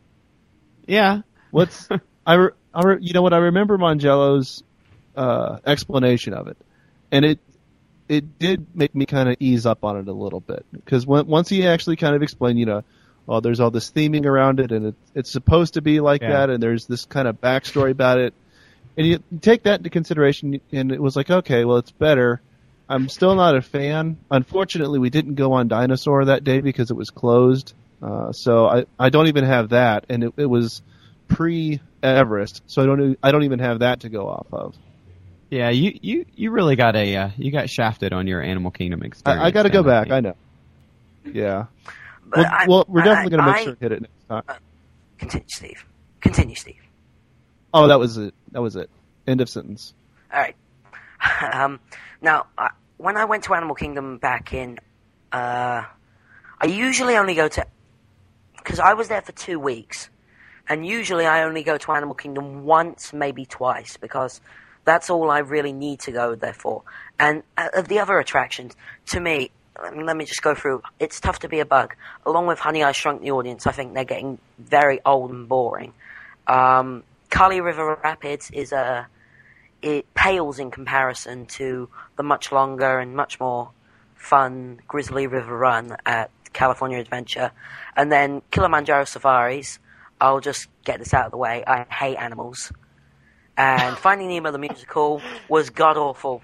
Yeah. What's I, re, I re, you know what I remember Mangello's uh, explanation of it, and it it did make me kind of ease up on it a little bit because when, once he actually kind of explained, you know, oh, there's all this theming around it, and it, it's supposed to be like Yeah. that, and there's this kind of backstory about it, and you take that into consideration, and it was like, okay, well, it's better. I'm still not a fan. Unfortunately, we didn't go on Dinosaur that day because it was closed. Uh, so I, I don't even have that, and it, it was pre-Everest, so I don't e- I don't even have that to go off of. Yeah, you, you, you really got a uh, you got shafted on your Animal Kingdom experience. I, I got to go then, back. think. I know. Yeah. But Well, I, well, we're I- definitely going to make I- sure to hit it next time. Continue, Steve. Continue, Steve. Oh, that was it. That was it. End of sentence. All right. Um, now, I, when I went to Animal Kingdom back in, uh, I usually only go to, because I was there for two weeks, and usually I only go to Animal Kingdom once, maybe twice, because that's all I really need to go there for. And uh, of the other attractions, to me, let me, let me just go through. It's Tough to Be a Bug. Along with Honey, I Shrunk the Audience, I think they're getting very old and boring. Um, Kali River Rapids is a, it pales in comparison to the much longer and much more fun Grizzly River Run at California Adventure. And then Kilimanjaro Safaris, I'll just get this out of the way, I hate animals. And Finding Nemo the musical was god-awful.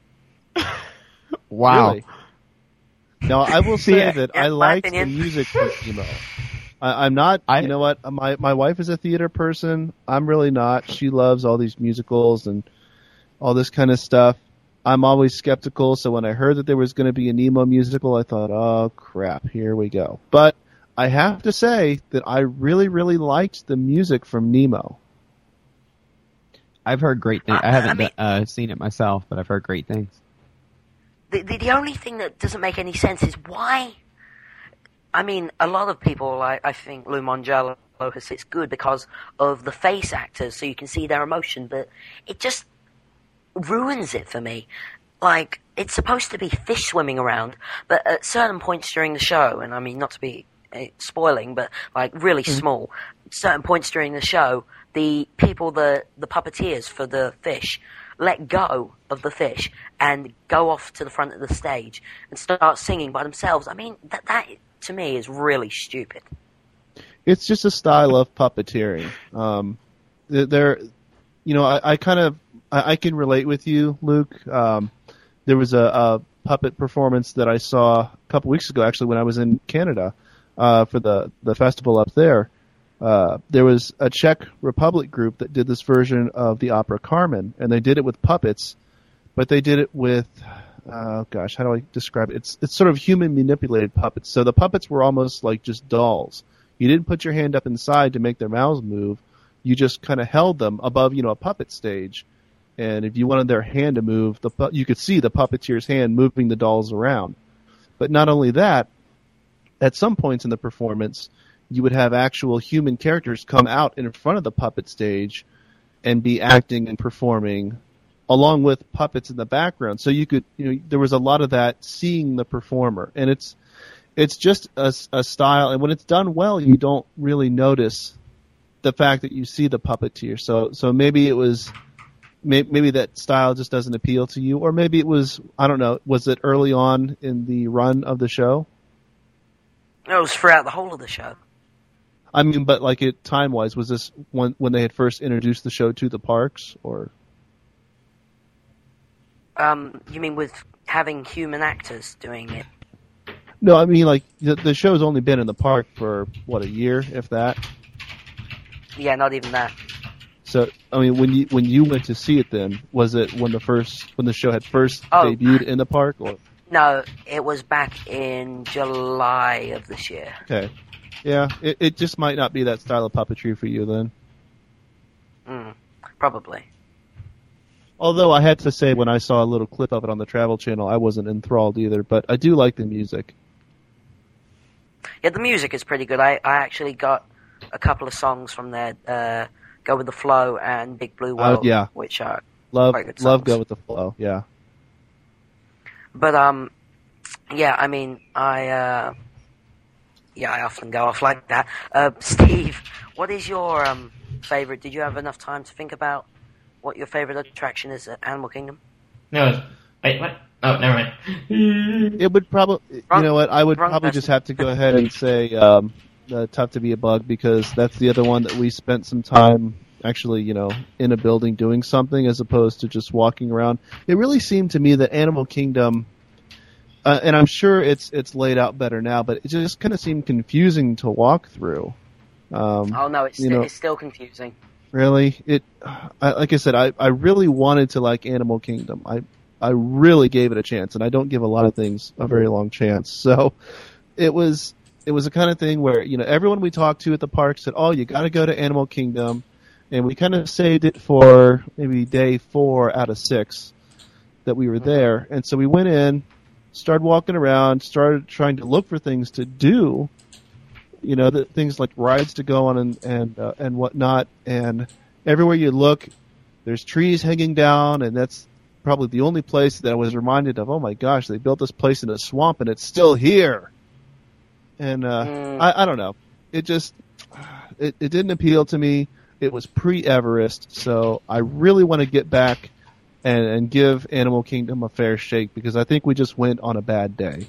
Wow. Really? Now, I will say Yeah. that Yeah, I my liked the opinion. music for Nemo. I, I'm not, I- you know what, my my wife is a theater person. I'm really not. She loves all these musicals and all this kind of stuff. I'm always skeptical, so when I heard that there was going to be a Nemo musical, I thought, oh, crap, here we go. But I have to say that I really, really liked the music from Nemo. I've heard great things. I I- I haven't mean- uh, seen it myself, but I've heard great things. The, the the only thing that doesn't make any sense is why. I mean, a lot of people, like I think Lou Mongello, has said it's good because of the face actors, so you can see their emotion, but it just ruins it for me. Like, it's supposed to be fish swimming around, but at certain points during the show, and I mean, not to be uh, spoiling, but like really small, certain points during the show, the people, the the puppeteers for the fish, let go of the fish and go off to the front of the stage and start singing by themselves. I mean, that that to me is really stupid. It's just a style of puppeteering. Um, there, you know, I, I kind of I, I can relate with you, Luke. Um, there was a, a puppet performance that I saw a couple weeks ago, actually, when I was in Canada uh, for the the festival up there. Uh, there was a Czech Republic group that did this version of the opera Carmen, and they did it with puppets, but they did it with, uh, gosh, how do I describe it? It's it's sort of human manipulated puppets. So the puppets were almost like just dolls. You didn't put your hand up inside to make their mouths move. You just kind of held them above, you know, a puppet stage, And if you wanted their hand to move, the pu- you could see the puppeteer's hand moving the dolls around. But not only that, at some points in the performance, you would have actual human characters come out in front of the puppet stage and be acting and performing along with puppets in the background. So you could, you know, there was a lot of that seeing the performer. And it's it's just a, a style, and when it's done well, you don't really notice the fact that you see the puppeteer. So so maybe it was maybe that style just doesn't appeal to you, or maybe it was, I don't know, was it early on in the run of the show? It was throughout the whole of the show. I mean, but like it time-wise, was this when when they had first introduced the show to the parks, or? Um, you mean with having human actors doing it? No, I mean like the, the show's only been in the park for what, a year, if that. Yeah, not even that. So, I mean, when you when you went to see it, then was it when the first when the show had first Oh. debuted in the park, or? No, it was back in July of this year. Okay, yeah, it it just might not be that style of puppetry for you then. Mm, probably. Although I had to say, when I saw a little clip of it on the Travel Channel, I wasn't enthralled either. But I do like the music. Yeah, the music is pretty good. I, I actually got a couple of songs from there, uh, Go With the Flow and Big Blue World, yeah. which are Love quite good love songs. Go With the Flow, yeah. But, um, yeah, I mean, I, uh, yeah, I often go off like that. Uh, Steve, what is your, um, favorite? Did you have enough time to think about what your favorite attraction is at Animal Kingdom? No, wait, what? Oh, never mind. It would probably, you Wrong- know what, I would wrong probably person. just have to go ahead and say um, uh, Tough to Be a Bug, because that's the other one that we spent some time actually, you know, in a building doing something as opposed to just walking around. It really seemed to me that Animal Kingdom, uh, and I'm sure it's it's laid out better now, but it just kind of seemed confusing to walk through. Um, Oh, no, it's, you know, it's still confusing. Really, it I, like I said, I, I really wanted to like Animal Kingdom. I I really gave it a chance, and I don't give a lot of things a very long chance. So it was it was the kind of thing where, you know, everyone we talked to at the park said, "Oh, you got to go to Animal Kingdom," and we kind of saved it for maybe day four out of six that we were there, and so we went in, started walking around, started trying to look for things to do. You know, the things like rides to go on and and uh, and whatnot, and everywhere you look, there's trees hanging down, and that's probably the only place that I was reminded of. Oh my gosh, they built this place in a swamp, and it's still here. And uh, Mm. I, I don't know, it just it, it didn't appeal to me. It was pre-Everest, so I really want to get back and, and give Animal Kingdom a fair shake, because I think we just went on a bad day.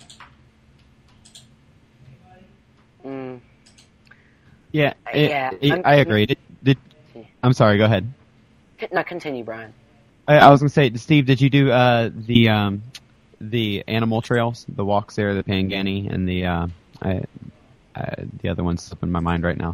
Mm. Yeah, it, Yeah, it- I'm- I agree. Did, did I'm sorry. Go ahead. No, continue, Brian. I, I was gonna say, Steve, did you do uh, the um, the animal trails, the walks there, the Pangani, and the uh, I, I, the other one's slipping my mind right now.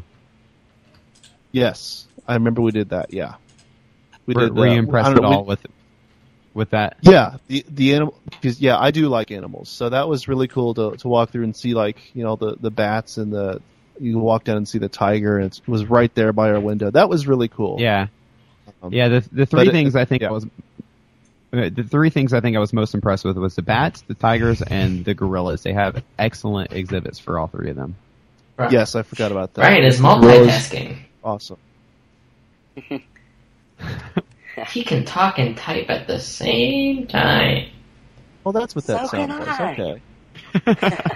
Yes, I remember we did that. Yeah, we were, did. were uh, you I impressed don't at know, we- all with with that? Yeah, the the animal, because yeah, I do like animals, so that was really cool to to walk through and see, like, you know, the the bats, and the you walk down and see the tiger, and it was right there by our window. That was really cool. Yeah, Um, yeah. The the but three it- things I think yeah. I was uh, the three things I think I was most impressed with was the bats, the tigers, and the gorillas. They have excellent exhibits for all three of them. Yes, I forgot about that. Brian is Gorillas, multitasking. awesome. He can talk and type at the same time. Well, that's what that So can sounds I. like. Okay.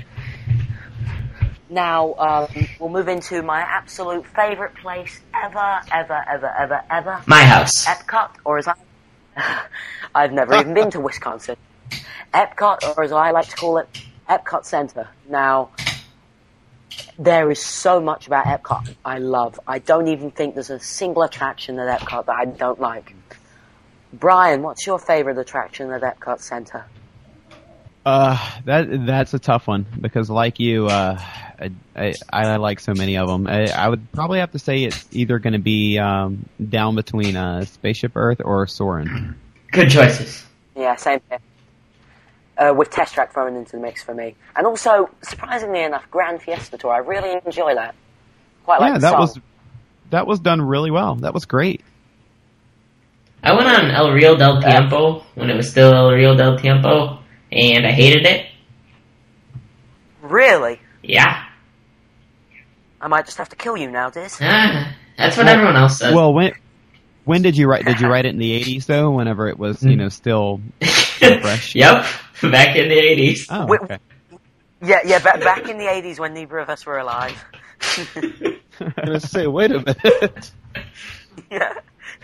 Now, um, we'll move into my absolute favourite place ever, ever, ever, ever, ever. My house. Epcot, or as I... I've never even been to Wisconsin. Epcot, or as I like to call it, Epcot Center. Now, there is so much about Epcot I love. I don't even think there's a single attraction at Epcot that I don't like. Brian, what's your favourite attraction at Epcot Center? Uh, that that's a tough one, because like you, uh, I, I, I like so many of them. I, I would probably have to say it's either going to be um, down between uh, Spaceship Earth or Soarin'. Good choices. Yeah, same here. Uh, with Test Track thrown into the mix for me. And also, surprisingly enough, Grand Fiesta Tour. I really enjoy that. Quite like Yeah, the that song. was that was done really well. That was great. I went on El Rio del Tiempo when it was still El Rio del Tiempo, and I hated it. Really? Yeah. I might just have to kill you now, Diz. Ah, that's what everyone else says. Well, when when did you write? Did you write it in the eighties though? Whenever it was, you know, still fresh. Yep, back in the eighties. Oh, Wait, okay. Yeah, yeah, ba- back in the eighties when neither of us were alive. I'm gonna say, wait a minute. Yeah.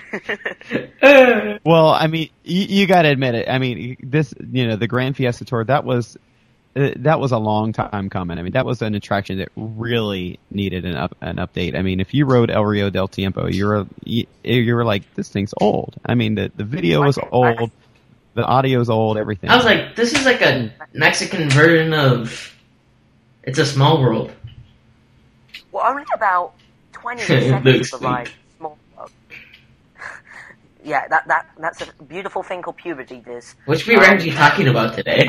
Well, I mean, you, you got to admit it. I mean, this, you know, the Grand Fiesta Tour, that was uh, that was a long time coming. I mean, that was an attraction that really needed an up, an update. I mean, if you rode El Rio del Tiempo, you're you, you were like, this thing's old. I mean, the the video was old, the audio's old, everything. I was like, this is like a Mexican version of It's a Small World. Well, only about twenty seconds of like small world. Yeah, that that that's a beautiful thing called puberty, Diz. Which we were Um, actually talking about today.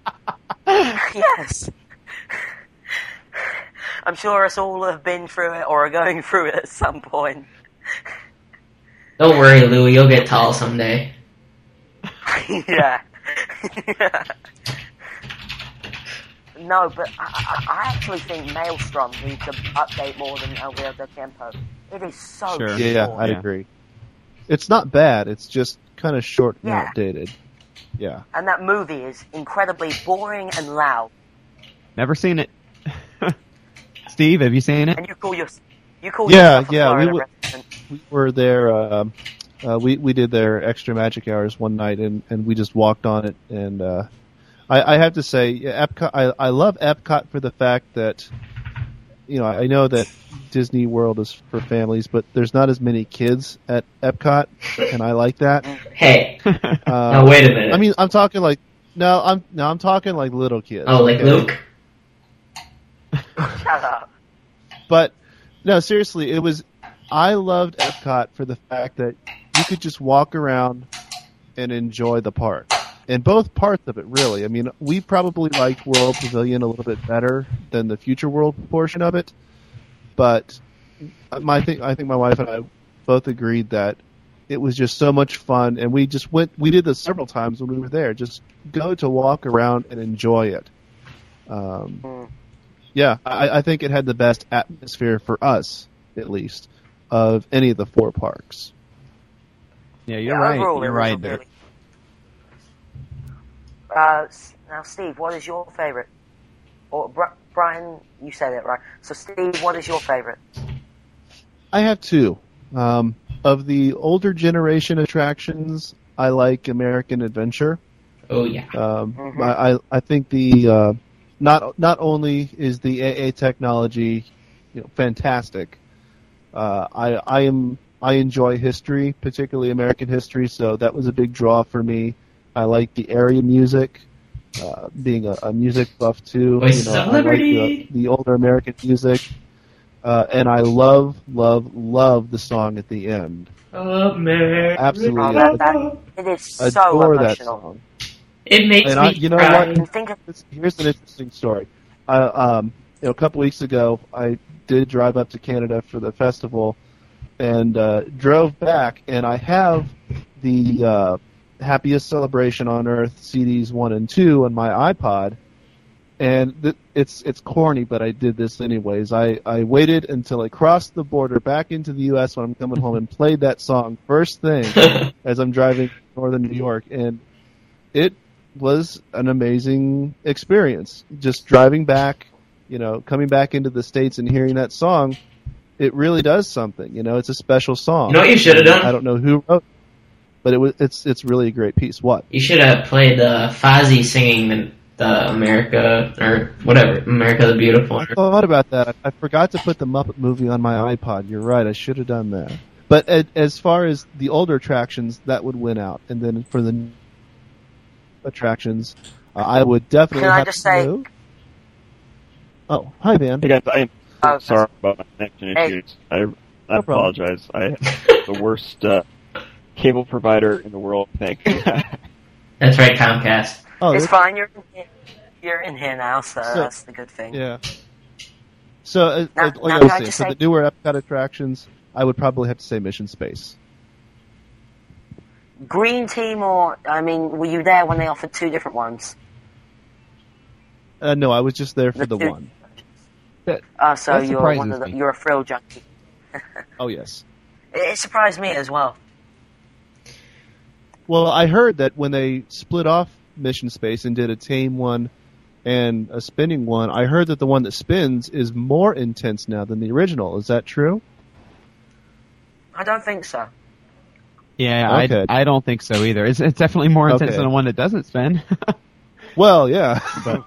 Yes. I'm sure us all have been through it or are going through it at some point. Don't worry, Louie, you'll get tall someday. Yeah. No, but I, I, I actually think Maelstrom needs to update more than El Rio del Tiempo. It is so Sure. short. Yeah, yeah, I'd Yeah. agree. It's not bad. It's just kind of short and Yeah. outdated. Yeah. And that movie is incredibly boring and loud. Never seen it. Steve, have you seen it? And you call your you call Yeah, yourself a yeah, we Florida w- resident. We were there. Uh, uh, we we did their extra magic hours one night, and, and we just walked on it. And uh, I, I have to say, yeah, Epcot. I, I love Epcot for the fact that, you know, I know that Disney World is for families, but there's not as many kids at Epcot, and I like that. Hey, Uh, now wait a minute. I mean, I'm talking like no, I'm no, I'm talking like little kids. oh, like okay? Luke? Shut up. But no, seriously, it was. I loved Epcot for the fact that you could just walk around and enjoy the park, and both parts of it really. I mean, we probably liked World Pavilion a little bit better than the Future World portion of it, but my think I think my wife and I both agreed that it was just so much fun, and we just went. We did this several times when we were there. Just go to walk around and enjoy it. Um, Mm. yeah, I, I think it had the best atmosphere for us, at least, of any of the four parks. Yeah, you're Yeah, right. overall, it You're was right a there. really- Uh, s- now, Steve, what is your favorite? Or Bri- Brian, you said it right. So, Steve, what is your favorite? I have two. Um, of the older generation attractions, I like American Adventure. Oh, yeah. Um, Mhm. I, I I think the uh, not not only is the A A technology, you know, fantastic. Uh, I I am I enjoy history, particularly American history, so that was a big draw for me. I like the area music, uh, being a, a music buff too. Voices you know, of I like Liberty. the, the older American music, uh, and I love love love the song at the end. America. Absolutely. Oh, that, that, it is so Adore that emotional. song. It makes And me I, you know cry. what? And think of, This- Here's an interesting story. I, um, you know, a couple weeks ago, I did drive up to Canada for the festival, and uh, drove back, and I have the uh, Happiest Celebration on Earth C Ds one and two on my iPod, and th- it's it's corny, but I did this anyways. I, I waited until I crossed the border back into the U S when I'm coming home and played that song first thing as I'm driving to northern New York, and it was an amazing experience. Just driving back, you know, coming back into the States and hearing that song, it really does something. You know, it's a special song. You know what you should have done? I don't know who wrote it, but it was it's it's really a great piece. What? You should have played uh, Fozzie singing the, the America, or whatever, America the Beautiful. I thought about that. I, I forgot to put the Muppet movie on my iPod. You're right. I should have done that. But a, as far as the older attractions, that would win out. And then for the attractions, uh, I would definitely Can I have just to say- move. Oh, hi, Van. Hey guys, I am Oh, sorry about my connection Hey. issues. I, I No problem. apologize. I have the worst uh, cable provider in the world, I think. That's right, Comcast. Oh, it's that's- fine. You're in here. You're in here now, so, So- that's the good thing. Yeah. So, uh, Now- uh, like now I can was I saying, just for say- the newer Epcot attractions, I would probably have to say Mission Space. Green team, or I mean, were you there when they offered two different ones? Uh, no, I was just there for The the two- one. Uh, so That you're one surprises of the, me. you're a thrill junkie. Oh yes. It, it surprised me as well. Well, I heard that when they split off Mission Space and did a tame one and a spinning one, I heard that the one that spins is more intense now than the original. Is that true? I don't think so. Yeah, Okay. I, I don't think so either. It's, it's definitely more intense Okay. than the one that doesn't spin. Well, yeah. But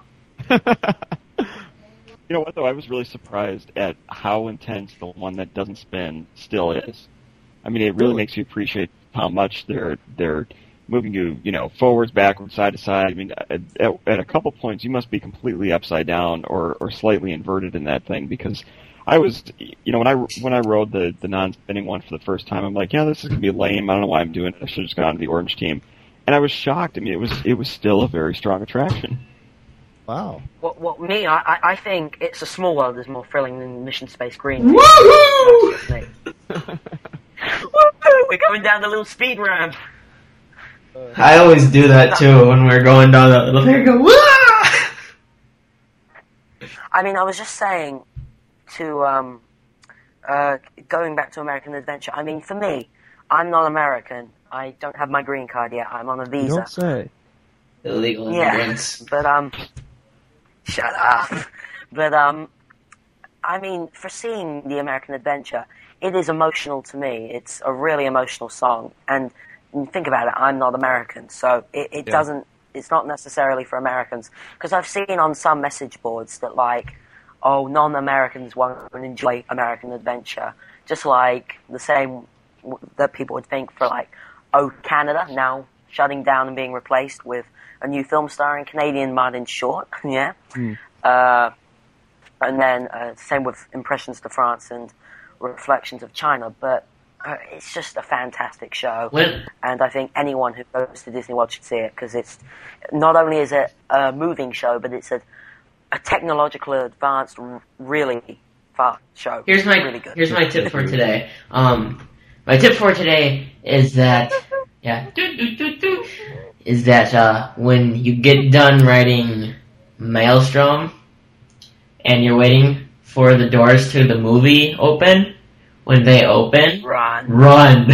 You know what, though? I was really surprised at how intense the one that doesn't spin still is. I mean, it really Really? makes you appreciate how much they're they're moving you, you know, forwards, backwards, side to side. I mean, at, at, at a couple points, you must be completely upside down or, or slightly inverted in that thing, because I was, you know, when I when I rode the the non-spinning one for the first time, I'm like, yeah, this is gonna be lame. I don't know why I'm doing it. I should have just gone to the orange team. And I was shocked. I mean, it was it was still a very strong attraction. wow. What, what me, I, I- I think It's a Small World is more thrilling than Mission Space Green. Woohoo! That's just me. Woohoo! We're going down the little speed ramp. I always do that too when we're going down the little thing. Go, "Wah!" I mean, I was just saying to, um, uh, going back to American Adventure, I mean, for me, I'm not American. I don't have my green card yet. I'm on a You visa. don't say. Illegal Yeah, immigrants. but, um, shut up. But, um, I mean, for seeing the American Adventure, it is emotional to me. It's a really emotional song. And think about it, I'm not American, so it, it Yeah. doesn't, it's not necessarily for Americans. Because I've seen on some message boards that, like, oh, non-Americans won't enjoy American Adventure. Just like the same w- that people would think for, like, Oh Canada, now shutting down and being replaced with a new film starring Canadian Martin Short, yeah. Uh, and then uh, same with Impressions de France and Reflections of China. But uh, it's just a fantastic show, When, and I think anyone who goes to Disney World should see it, because it's not only is it a moving show, but it's a, a technologically advanced, r- really fast show. here's my really good. here's my tip for today. Um, my tip for today is that yeah, doo, doo, doo, doo, is that uh, when you get done riding Maelstrom and you're waiting for the doors to the movie open, when they open, Run. run.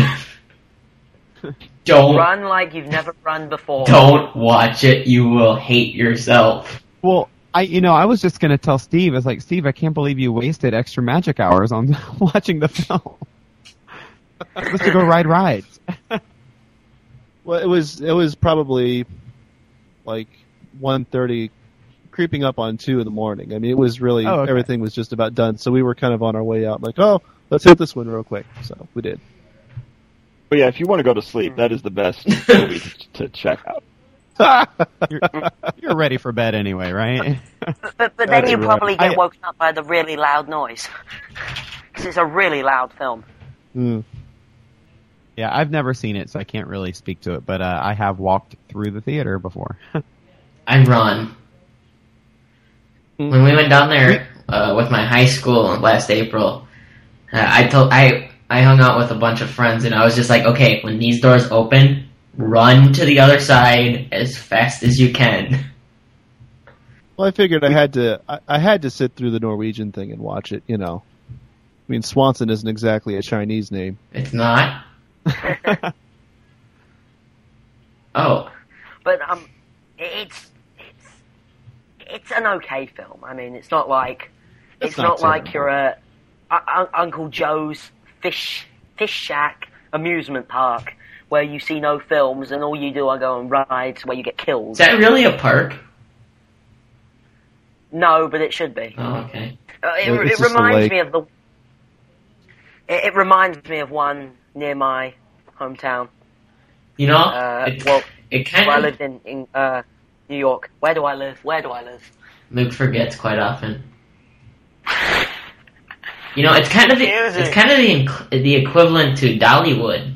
Don't Run like you've never run before. don't watch it. You will hate yourself. Well, I, you know, I was just gonna tell Steve, I was like, Steve, I can't believe you wasted extra magic hours on watching the film. You're supposed to go ride rides. Well, it was it was probably like one thirty, creeping up on two in the morning. I mean, it was really Oh, okay. everything was just about done. So we were kind of on our way out. Like, oh, let's hit this one real quick. So we did. But yeah, if you want to go to sleep, that is the best movie to, to check out. You're, you're ready for bed anyway, right? But, but then That's you right. probably get I- woken up by the really loud noise. Because it's a really loud film. Mm. Yeah, I've never seen it, so I can't really speak to it, but uh, I have walked through the theater before. I run. When we went down there uh, with my high school last April, uh, I told I I hung out with a bunch of friends, and I was just like, okay, when these doors open, run to the other side as fast as you can. Well, I figured I had to I, I had to sit through the Norwegian thing and watch it. You know, I mean, Swanson isn't exactly a Chinese name. It's not. Oh, But um, it's it's it's an okay film. I mean, it's not like it's, It's not, not like terrible. you're at uh, Uncle Joe's fish fish shack amusement park where you see no films and all you do are go on rides where you get killed. is that really a park? No, but it should be. Oh, okay. Uh, it, It's it just a reminds lake. me of the. It, it reminds me of one near my hometown. You know, Uh, it, well, it kind where I of lived in in uh, New York. Where do I live? Where do I live? Luke forgets quite often. You know, it's kind of the, Excuse it's me. kind of the inc- the equivalent to Dollywood.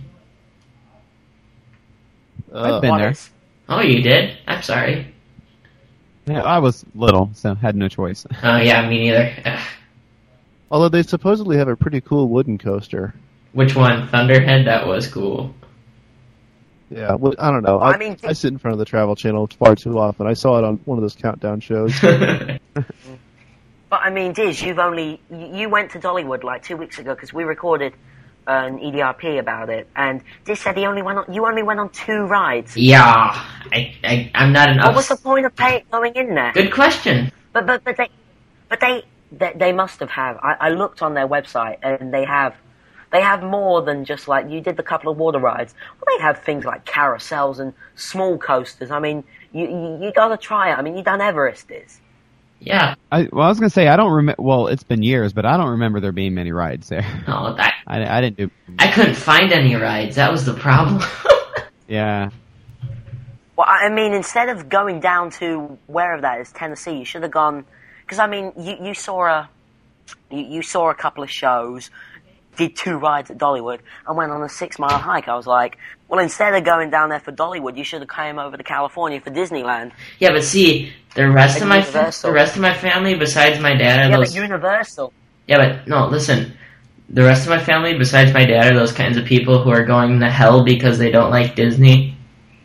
Uh, I've been What there. is- Oh, you did? I'm sorry. Yeah, I was little, so had no choice. Oh, yeah, me neither. Ugh. although they supposedly have a pretty cool wooden coaster. Which one? Thunderhead? That was cool. Yeah, well, I don't know. Well, I, I mean- I sit in front of the Travel Channel far too often. I saw it on one of those countdown shows. But I mean, Diz, you've only you you went to Dollywood like two weeks ago because we recorded an E D R P about it, and Diz said he only went on. You only went on two rides. Yeah, I, I, I'm not an What was ups- the point of pay, going in there? Good question. But but but they but they they, they must have have. I, I looked on their website and they have they have more than just like you did the couple of water rides. Well, they have things like carousels and small coasters. I mean, you you, you got to try it. I mean, you done Everest, Diz. Yeah. I, well, I was gonna say I don't remember. Well, it's been years, but I don't remember there being many rides there. No, that I, I didn't do. I couldn't find any rides. That was the problem. Yeah. Well, I mean, instead of going down to wherever that is, Tennessee, you should have gone. Because I mean, you you saw a you, you saw a couple of shows, did two rides at Dollywood, and went on a six mile hike. I was like, well, instead of going down there for Dollywood, you should have came over to California for Disneyland. Yeah, but see, the rest Like of my fa- Universal. the rest of my family, besides my dad, are Yeah, those. but Universal. Yeah, but no, listen. The rest of my family, besides my dad, are those kinds of people who are going to hell because they don't like Disney.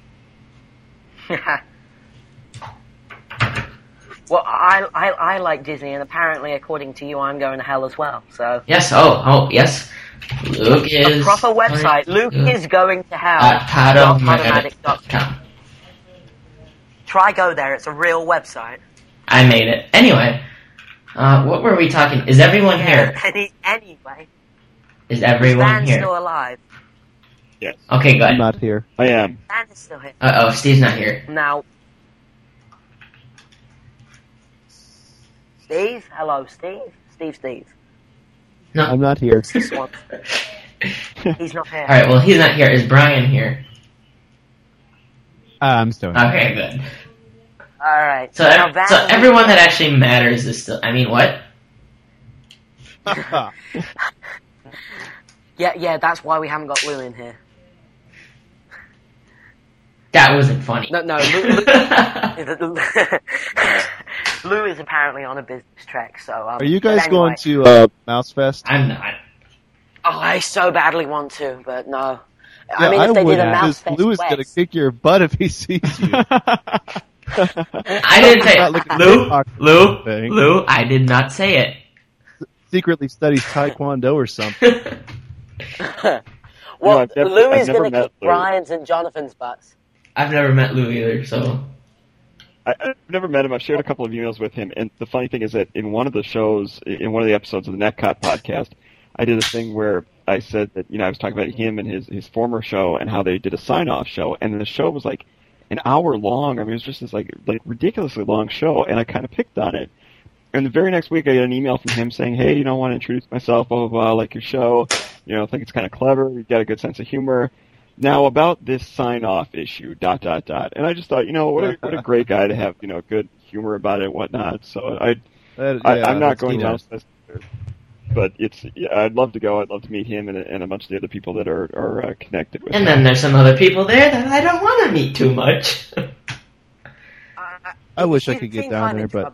Well, I, I I like Disney, and apparently, according to you, I'm going to hell as well. So Yes. Oh. Oh. Yes. Luke a is proper website. Luke is going to hell. at dot podomatic dot com. com. Try go there. It's a real website. I made it. Anyway, uh, what were we talking? Is everyone here? Any, anyway, Is everyone Van's here? still alive. Yes, Okay, I'm good. not here. I am. Van is still here. Uh oh, Steve's not here. Now, Steve? Hello, Steve? Steve, Steve. No. I'm not here. This one. He's not here. All right. Well, he's not here. Is Brian here? Uh, I'm still here. Okay, good. Alright. So, now, ev- Van, so everyone that actually matters is still. I mean, what? Yeah, yeah, that's why we haven't got Lou in here. That wasn't funny. No, no, Lou, Lou, Lou is apparently on a business trek, so... Um, Are you but guys anyway. going to uh, Mouse Fest? I'm not. Oh, I so badly want to, but no. Yeah, I mean, if they would, did a Mouse because Fest Lou is West, going to kick your butt if he sees you. I didn't say Not it. looking Lou, for a Lou, thing. Lou, I did not say it. Secretly studies Taekwondo or something. well, I've never- Lou I've is never going to met kick Lou. Brian's and Jonathan's butts. I've never met Lou either, so. I, I've never met him. I've shared a couple of emails with him, and the funny thing is that in one of the shows, in one of the episodes of the Netcot podcast, I did a thing where I said that, you know, I was talking about him and his, his former show and how they did a sign-off show, and the show was like an hour long. I mean, it was just this like, like ridiculously long show, and I kind of picked on it. And the very next week, I got an email from him saying, hey, you know, I want to introduce myself, blah, blah, blah, I like your show, you know, I think it's kind of clever, you've got a good sense of humor. Now, about this sign-off issue, dot, dot, dot. And I just thought, you know, what a, what a great guy to have, you know, good humor about it and whatnot. So I, That- I yeah, I'm not that's going key to to- Mouse Fest either. But it's, yeah, I'd love to go. I'd love to meet him and, and a bunch of the other people that are, are uh, connected with And him. then there's some other people there that I don't want to meet too much. I wish I If you could get think down I'm there, in but trouble-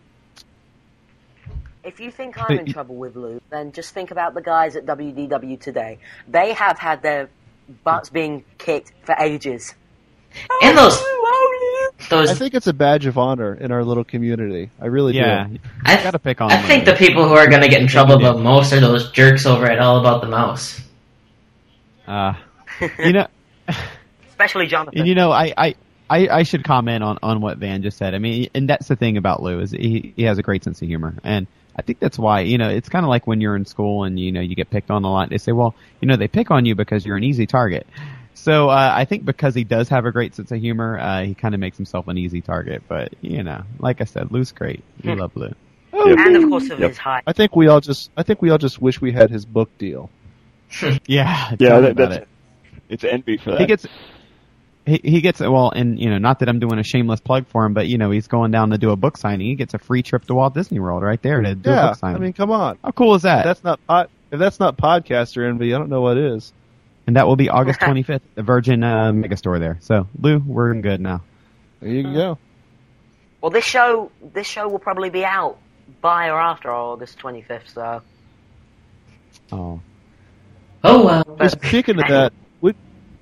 If you think I'm in y- trouble with Lou, then just think about the guys at W D W today. They have had their butts being kicked for ages. And those, I those, think it's a badge of honor in our little community. I really Yeah, do. I, gotta pick on I them. think the people who are going to get in trouble the most are those jerks over at All About the Mouse. Uh, you know, Especially Jonathan. and you know, I, I, I, I should comment on, on what Van just said. I mean, and that's the thing about Lou is he, he has a great sense of humor, and I think that's why, you know, it's kind of like when you're in school and, you know, you get picked on a lot. They say, well, you know, they pick on you because you're an easy target. So uh, I think because he does have a great sense of humor, uh, he kind of makes himself an easy target. But, you know, like I said, Lou's great. We love Lou. and of course of Yep. his height. I think we all just I think we all just wish we had his book deal. Yeah, Yeah, tell me that, about that's it. it's envy for that. He gets, he, he gets, well, and, you know, not that I'm doing a shameless plug for him, but, you know, he's going down to do a book signing. He gets a free trip to Walt Disney World right there to do a Yeah, book signing. I mean, come on. How cool is If that? that's not pod, if that's not podcaster envy, I don't know what is. And that will be August twenty-fifth, the Virgin uh, Megastore there. So, Lou, we're good now. There you go. Well, this show this show will probably be out by or after August twenty-fifth, so... Oh. Oh, well. Just speaking of that, would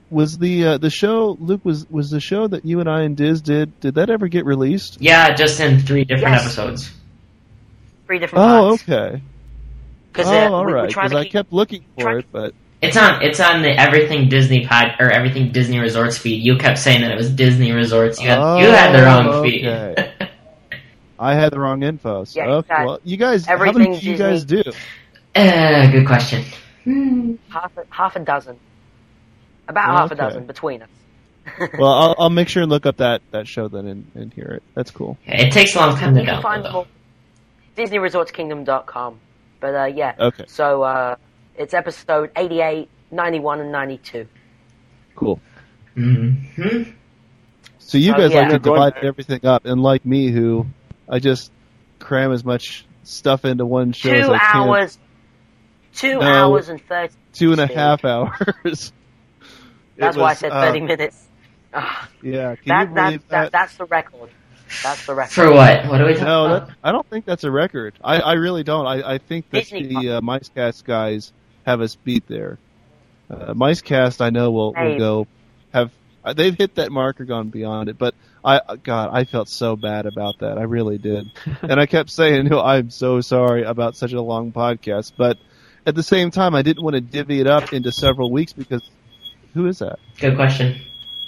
was the uh, the show Luke was was the show that you and I and Diz did? Did that ever get released? Yeah, just in three different Yes. episodes. Three different Oh, parts. okay. Because Oh, uh, all we, right. we're trying Because to I keep, kept looking for try- it, but It's on it's on the Everything Disney pod or Everything Disney Resorts feed. You kept saying that it was Disney Resorts. You had, Oh, you had the wrong feed. okay. I had the wrong info. So, Yeah, okay. that- Well, you guys, how everything many do you guys do? uh, good question. half a, half a dozen. About half a Okay. dozen between us. Well, I'll, I'll make sure and look up that, that show then and, and hear it. That's cool. It takes a long time to You can find download. them though. all Disney Resorts Kingdom dot com. But uh, yeah, Okay. so uh, it's episode eighty-eight, ninety-one, and ninety-two. Cool. Mm-hmm. So you Oh, guys yeah. like to Going divide back- everything up, and like me, who I just cram as much stuff into one show as Two I can. hours. Two No. hours and thirty. Two and a Steve. half hours. That's It why I was, said uh, thirty minutes. Ah, Yeah, can that, you that, believe that, that? that's the record. That's the record. For what? What are we talking No, about? that, I don't think that's a record. I, I really don't. I, I think that Disney the uh, MiceCast guys have us beat there. Uh, MiceCast, I know, will, will Hey. go have. uh, They've hit that mark or gone beyond it, but I, God, I felt so bad about that. I really did, and I kept saying, "No, I'm so sorry about such a long podcast." But at the same time, I didn't want to divvy it up into several weeks because who is that? Good question.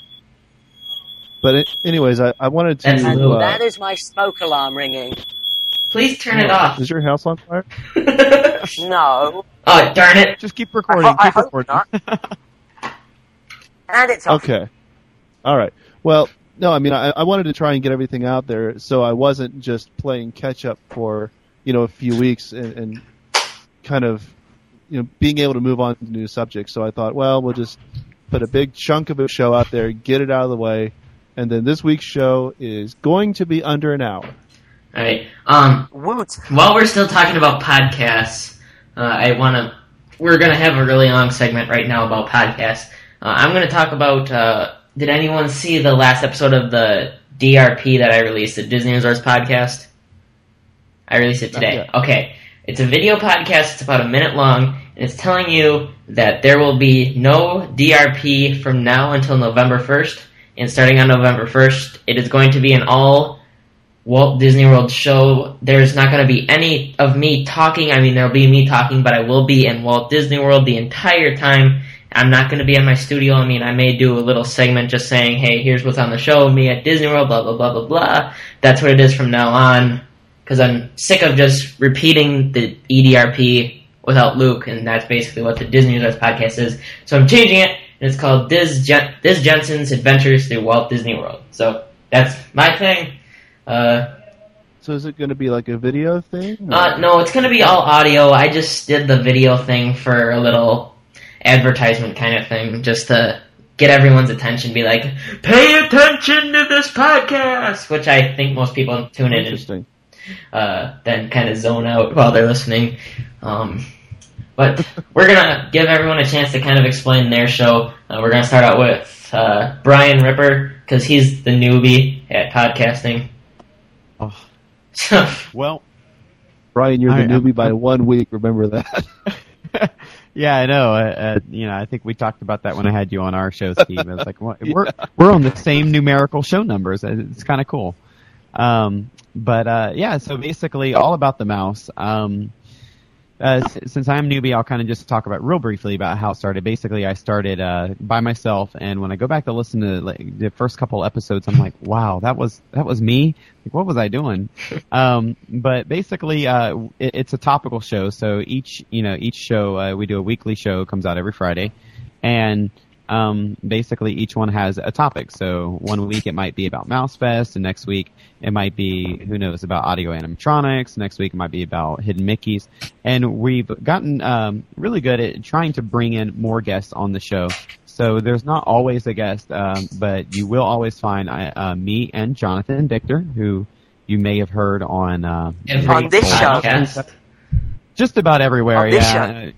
But it, anyways, I, I wanted to. That's And Lou. Uh, that is my smoke alarm ringing. Please turn it off. is your house on fire? No. Oh, darn it. Just keep recording. I, I keep hope recording. not. And it's off. Okay. All right. Well, no, I mean, I, I wanted to try and get everything out there, so I wasn't just playing catch up for you know a few weeks and, and kind of you know being able to move on to new subjects. So I thought, well, we'll just put a big chunk of a show out there, get it out of the way, and then this week's show is going to be under an hour. All right. Um, Woot. while we're still talking about podcasts, uh, I want to. We're going to have a really long segment right now about podcasts. Uh, I'm going to talk about. Uh, did anyone see the last episode of the D R P that I released, the Disney Resorts podcast? I released it today. yet. Okay. It's a video podcast. It's about a minute long, and it's telling you that there will be no D R P from now until November first. And starting on November first, it is going to be an all Walt Disney World show. There's not going to be any of me talking. I mean, there'll be me talking, but I will be in Walt Disney World the entire time. I'm not going to be in my studio. I mean, I may do a little segment just saying, hey, here's what's on the show, me at Disney World, blah, blah, blah, blah, blah. That's what it is from now on, because I'm sick of just repeating the E D R P without Luke, and that's basically what the Disney Resorts podcast is. So I'm changing it, and it's called Diz, Jen- Diz Jensen's Adventures Through Walt Disney World. So that's my thing. Uh, So is it going to be like a video thing? or- uh, no, it's going to be all audio. I just did the video thing for a little advertisement kind of thing, just to get everyone's attention, be like, pay attention to this podcast, which I think most people tune in and Interesting. uh, then kind of zone out while they're listening. Um, but we're going to give everyone a chance to kind of explain their show. Uh, we're going to start out with uh, Brian Ripper, because he's the newbie at podcasting. Oh. So, Well, Brian, you're the I- I'm- newbie by one week. Remember that. yeah, I know. Uh, uh, you know, I think we talked about that when I had you on our show, Steve. I was like, what, we're we're on the same numerical show numbers. It's kind of cool. Um, but uh, yeah, so basically, all about the mouse. Um, uh, s- since I'm newbie, I'll kind of just talk about real briefly about how it started. Basically, I started uh, by myself, and when I go back to listen to like, the first couple episodes, I'm like, wow, that was that was me. Like, what was I doing? Um, but basically, uh, it, it's a topical show. So each you know each show uh, we do a weekly show, comes out every Friday, and um, basically each one has a topic. So one week it might be about MouseFest, and next week it might be, who knows, about audio animatronics. Next week it might be about hidden Mickeys. And we've gotten um, really good at trying to bring in more guests on the show. So there's not always a guest, um, but you will always find uh, uh, me and Jonathan Victor, who you may have heard on uh, every On this show. podcast. just about everywhere. On this yeah.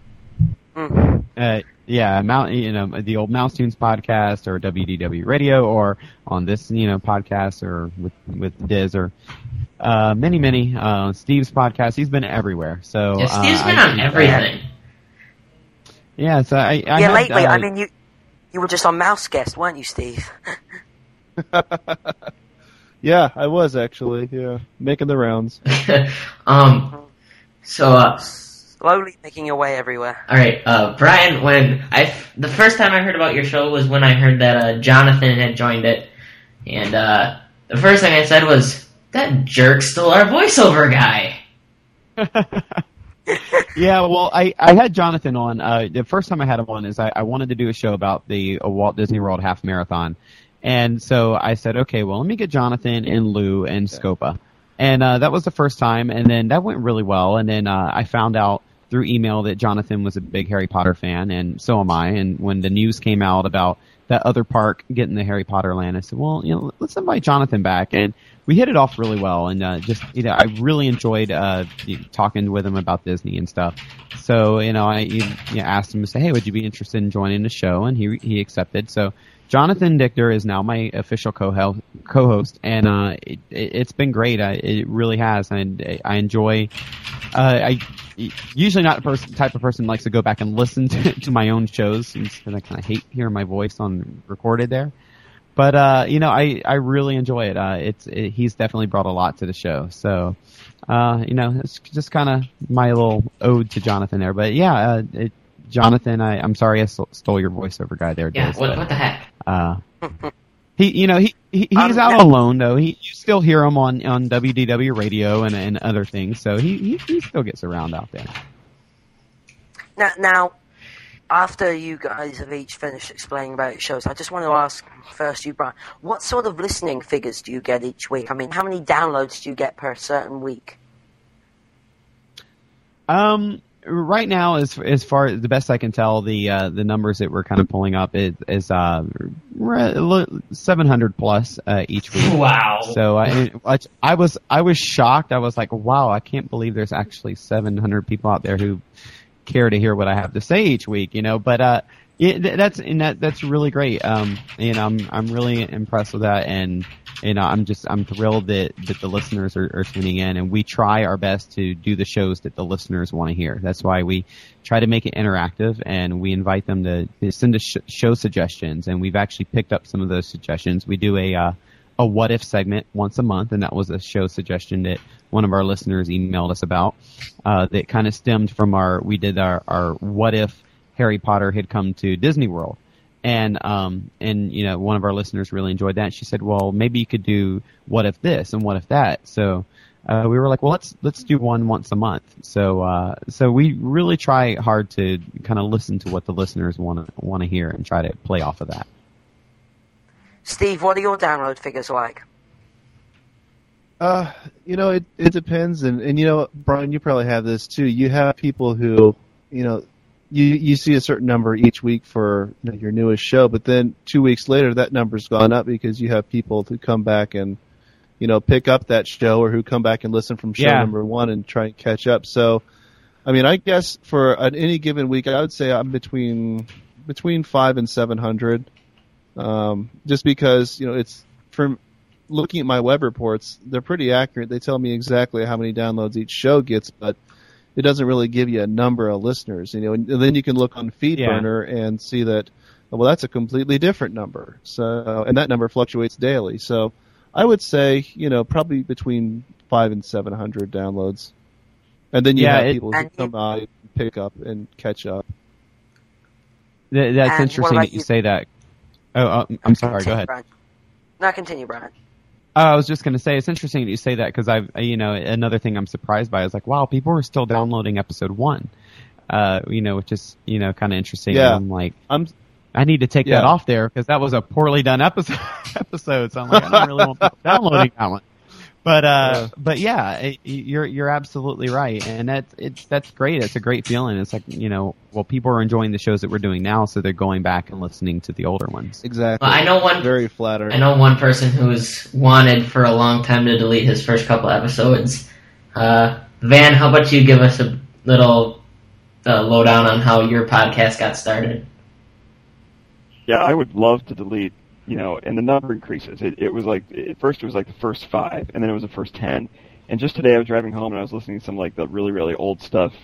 Mm. Uh, yeah, Mount, you know, the old Mouse Tunes podcast or W D W Radio or on this, you know, podcast or with, with Diz or, uh, many, many, uh, Steve's podcast. He's been everywhere. So, Yeah, Steve's uh, been I- on everything. Yeah, so I, I Yeah, had, lately, uh, I mean, you You were just on Mouse Guest, weren't you, Steve? Yeah, I was actually. Yeah, making the rounds. um, so, uh, Slowly making your way everywhere. alright, uh, Brian, when I, the first time I heard about your show was when I heard that, uh, Jonathan had joined it, and, uh, the first thing I said was, that jerk stole our voiceover guy. Yeah, well, I, I had Jonathan on. Uh, the first time I had him on is I, I wanted to do a show about the uh, Walt Disney World Half Marathon. And so I said, okay, well, let me get Jonathan and Lou and Scopa. And uh, that was the first time, and then that went really well. And then uh, I found out through email that Jonathan was a big Harry Potter fan, and so am I. And when the news came out about that other park getting the Harry Potter land, I said, well, you know, let's invite Jonathan back. And we hit it off really well, and uh, just, you know, I really enjoyed uh, talking with him about Disney and stuff. So, you know, I you know, asked him to say, hey, would you be interested in joining the show? And he he accepted. So Jonathan Dichter is now my official co co-host, and uh, it, it's been great. I, it really has, and I enjoy. Uh, I usually not the person, type of person who likes to go back and listen to, to my own shows, because I kind of hate hearing my voice on recorded there. But uh, you know, I, I really enjoy it. Uh, it's it, he's definitely brought a lot to the show. So, uh, you know, it's just kind of my little ode to Jonathan there. But yeah, uh, it, Jonathan, I, I'm sorry I stole your voiceover guy there. Yeah, Diz, what, but, what the heck? Uh, he, you know, he, he he's out alone though. He, you still hear him on, on W D W radio and, and other things. So he, he, he still gets around out there. Now, now, after you guys have each finished explaining about your shows, I just want to ask first you, Brian, what sort of listening figures do you get each week? I mean, how many downloads do you get per certain week? Um, right now, as as far as the best I can tell, the uh, the numbers that we're kind of pulling up is, is uh, seven hundred plus uh, each week. Wow. So I, I was I was shocked. I was like, wow, I can't believe there's actually seven hundred people out there who care to hear what I have to say each week, you know, but, uh, it, that's, and that, that's really great. Um, you know, I'm, I'm really impressed with that. And, you know, I'm just, I'm thrilled that, that the listeners are, are tuning in, and we try our best to do the shows that the listeners want to hear. That's why we try to make it interactive, and we invite them to, to send us sh- show suggestions. And we've actually picked up some of those suggestions. We do a, uh, a what if segment once a month, and that was a show suggestion that one of our listeners emailed us about, uh, that kind of stemmed from our, we did our, our what if Harry Potter had come to Disney World. And, um, and, you know, one of our listeners really enjoyed that. She said, well, maybe you could do what if this and what if that. So, uh, we were like, well, let's, let's do one once a month. So, uh, so we really try hard to kind of listen to what the listeners want to, want to hear and try to play off of that. Steve, what are your download figures like? Uh, you know, it it depends, and and you know, Brian, you probably have this too. You have people who, you know, you you see a certain number each week for, you know, your newest show, but then two weeks later that number's gone up because you have people who come back and, you know, pick up that show, or who come back and listen from show Yeah. number one and try and catch up. So, I mean, I guess for an, any given week, I would say I'm between between five and seven hundred, um, just because, you know, it's from looking at my web reports, they're pretty accurate. They tell me exactly how many downloads each show gets, but it doesn't really give you a number of listeners, you know. And then you can look on FeedBurner yeah. and see that, well, that's a completely different number. So, and that number fluctuates daily. So, I would say, you know, probably between five and seven hundred downloads, and then you yeah, have it, people who come out and pick up and catch up. Th- that's and interesting that you, you say that. Oh, uh, I'm sorry. Continue, Go ahead. Brian. No, continue, Brian. Uh, I was just going to say, it's interesting that you say that, because I've, you know, another thing I'm surprised by is like, wow, people are still downloading episode one, uh, you know, which is, you know, kind of interesting. Yeah. And I'm like, I'm, I need to take yeah. that off there, because that was a poorly done episode, episode. So I'm like, I don't really want people downloading that one. But, uh, yeah. but yeah, it, you're, you're absolutely right. And that's, it's, that's great. It's a great feeling. It's like, you know, well, people are enjoying the shows that we're doing now, so they're going back and listening to the older ones. Exactly. Well, I know one, very flattering. I know one person who's wanted for a long time to delete his first couple episodes. Uh, Van, how about you give us a little, uh, lowdown on how your podcast got started? Yeah, I would love to delete, you know, and the number increases. It, it was like, at first it was like the first five, and then it was the first ten. And just today I was driving home and I was listening to some like the really, really old stuff,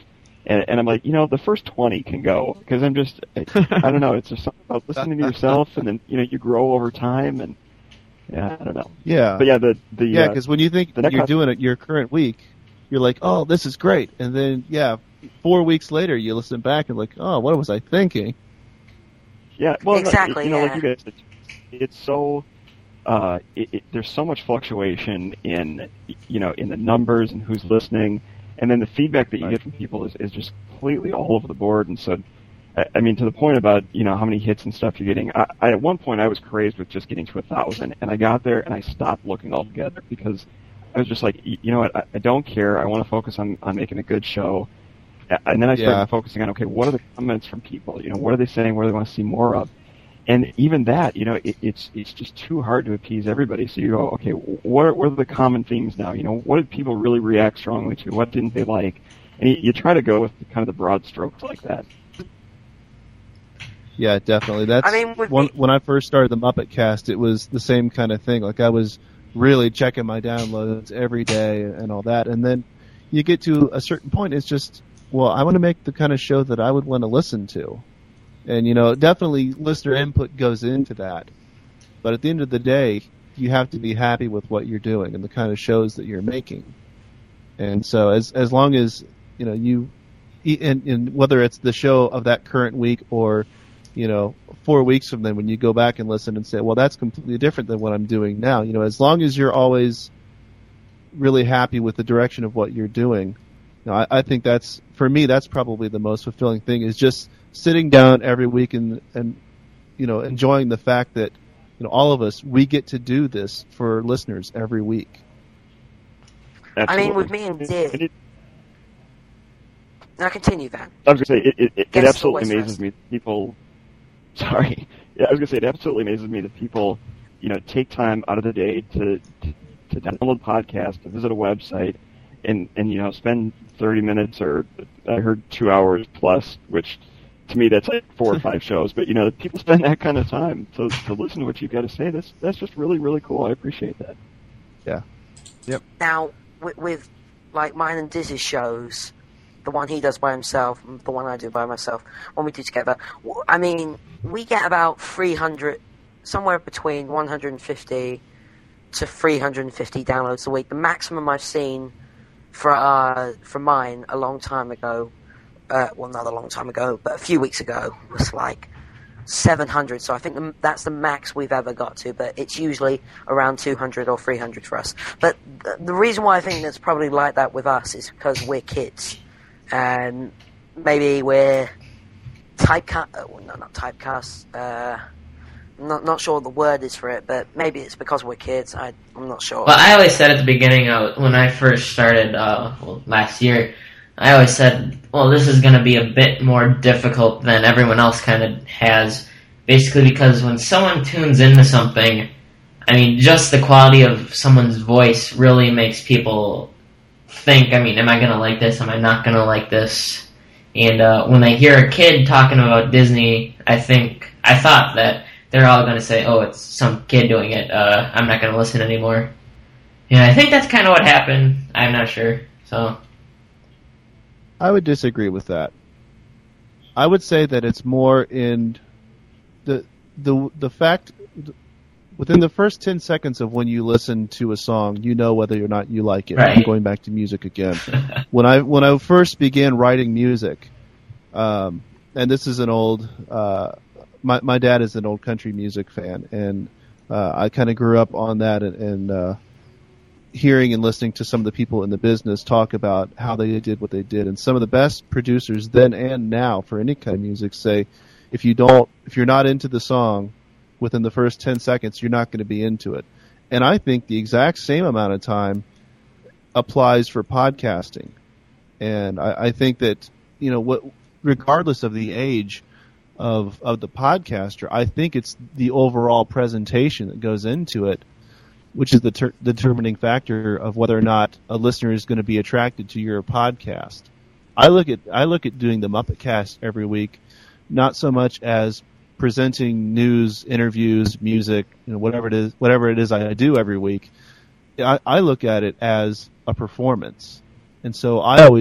And, and I'm like, you know, the first twenty can go because I'm just, I, I don't know. It's just something about listening to yourself, and then you know you grow over time, and yeah, I don't know. Yeah. But yeah, the the Yeah, uh, because when you think the next you're time- doing it your current week, you're like, oh, this is great. And then, yeah, four weeks later, you listen back and like, oh, what was I thinking? Yeah, well, no, Exactly, you know, yeah. like you guys, it's, it's so uh, it, it, there's so much fluctuation in you know in the numbers and who's listening, and then the feedback that you get from people is, is just completely all over the board. And so, I, I mean, to the point about you know how many hits and stuff you're getting. I, I at one point I was crazed with just getting to a thousand, and I got there and I stopped looking altogether because I was just like, y- you know what, I, I don't care. I want to focus on on making a good show. And then I started Yeah. focusing on, okay, what are the comments from people? You know, what are they saying? What do they want to see more of? And even that, you know, it, it's it's just too hard to appease everybody. So you go, okay, what are, what are the common themes now? You know, what did people really react strongly to? What didn't they like? And you, you try to go with kind of the broad strokes like that. Yeah, definitely. That's I mean, with when, me- when I first started the Muppet Cast, it was the same kind of thing. Like I was really checking my downloads every day and all that. And then you get to a certain point, it's just, well, I want to make the kind of show that I would want to listen to. And, you know, definitely listener input goes into that. But at the end of the day, you have to be happy with what you're doing and the kind of shows that you're making. And so as as long as, you know, you, and, and whether it's the show of that current week or, you know, four weeks from then when you go back and listen and say, well, that's completely different than what I'm doing now. You know, as long as you're always really happy with the direction of what you're doing, you know, I, I think that's, for me, that's probably the most fulfilling thing is just sitting down every week and, and, you know, enjoying the fact that, you know, all of us, we get to do this for listeners every week. I mean, Absolutely. with me and Dick. And it- Now continue, Van. I was going to say, it, it, it, it Guess absolutely the West amazes West. me that people, sorry, yeah, I was going to say, it absolutely amazes me that people, you know, take time out of the day to, to, to download podcasts, to visit a website, and, and, you know, spend thirty minutes or, I heard two hours plus, which to me that's like four or five shows, but, you know, people spend that kind of time to, to listen to what you've got to say. That's, that's just really, really cool. I appreciate that. Yeah. Now, with, with like mine and Diz's shows, the one he does by himself, and the one I do by myself, one we do together, w- I mean, we get about three hundred, somewhere between one hundred fifty to three hundred fifty downloads a week. The maximum I've seen for uh, for mine a long time ago, uh, well, not a long time ago, but a few weeks ago, was like seven hundred. So I think the, that's the max we've ever got to, but it's usually around two hundred or three hundred for us. But the, the reason why I think it's probably like that with us is because we're kids. And maybe we're typecast, uh, well, no, not typecast, uh, I'm not, not sure what the word is for it, but maybe it's because we're kids, I, I'm not sure. Well, I always said at the beginning, uh, when I first started, uh, well, last year, I always said, well, this is going to be a bit more difficult than everyone else kind of has, basically because when someone tunes into something, I mean, just the quality of someone's voice really makes people think, I mean, am I going to like this? Am I not going to like this? And uh, when they hear a kid talking about Disney, I think, I thought that they're all going to say, oh, it's some kid doing it. Uh, I'm not going to listen anymore. Yeah, I think that's kind of what happened. I'm not sure. So, I would disagree with that. I would say that it's more in the the the fact within the first ten seconds of when you listen to a song, you know whether or not you like it. Right. I'm going back to music again. when I when I first began writing music, um, and this is an old, uh, my my dad is an old country music fan, and uh, I kind of grew up on that and. and uh, hearing and listening to some of the people in the business talk about how they did what they did. And some of the best producers then and now for any kind of music say, if you don't, if you're not into the song within the first ten seconds, you're not going to be into it. And I think the exact same amount of time applies for podcasting. And I, I think that, you know, what, regardless of the age of, of the podcaster, I think it's the overall presentation that goes into it, which is the ter- determining factor of whether or not a listener is going to be attracted to your podcast. I look at I look at doing the Muppet Cast every week, not so much as presenting news, interviews, music, you know, whatever it is, whatever it is I do every week. I, I look at it as a performance, and so I always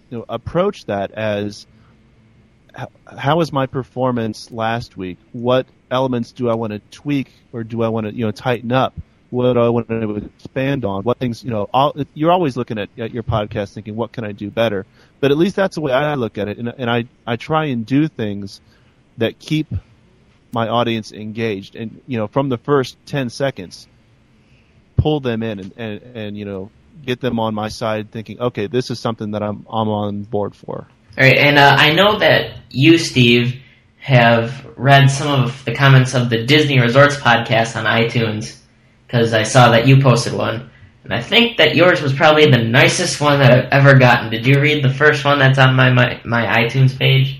you know, approach that as how, how was my performance last week? What elements do I want to tweak, or do I want to, you know, tighten up? What do I want to expand on? What things, you know, all, you're always looking at, at your podcast thinking, what can I do better? But at least that's the way I look at it. And, and I, I try and do things that keep my audience engaged. And, you know, from the first ten seconds, pull them in and, and, and you know, get them on my side thinking, okay, this is something that I'm, I'm on board for. All right. And uh, I know that you, Steve, have read some of the comments of the Disney Resorts podcast on iTunes, because I saw that you posted one, and I think that yours was probably the nicest one that I've ever gotten. Did you read the first one that's on my my, my iTunes page?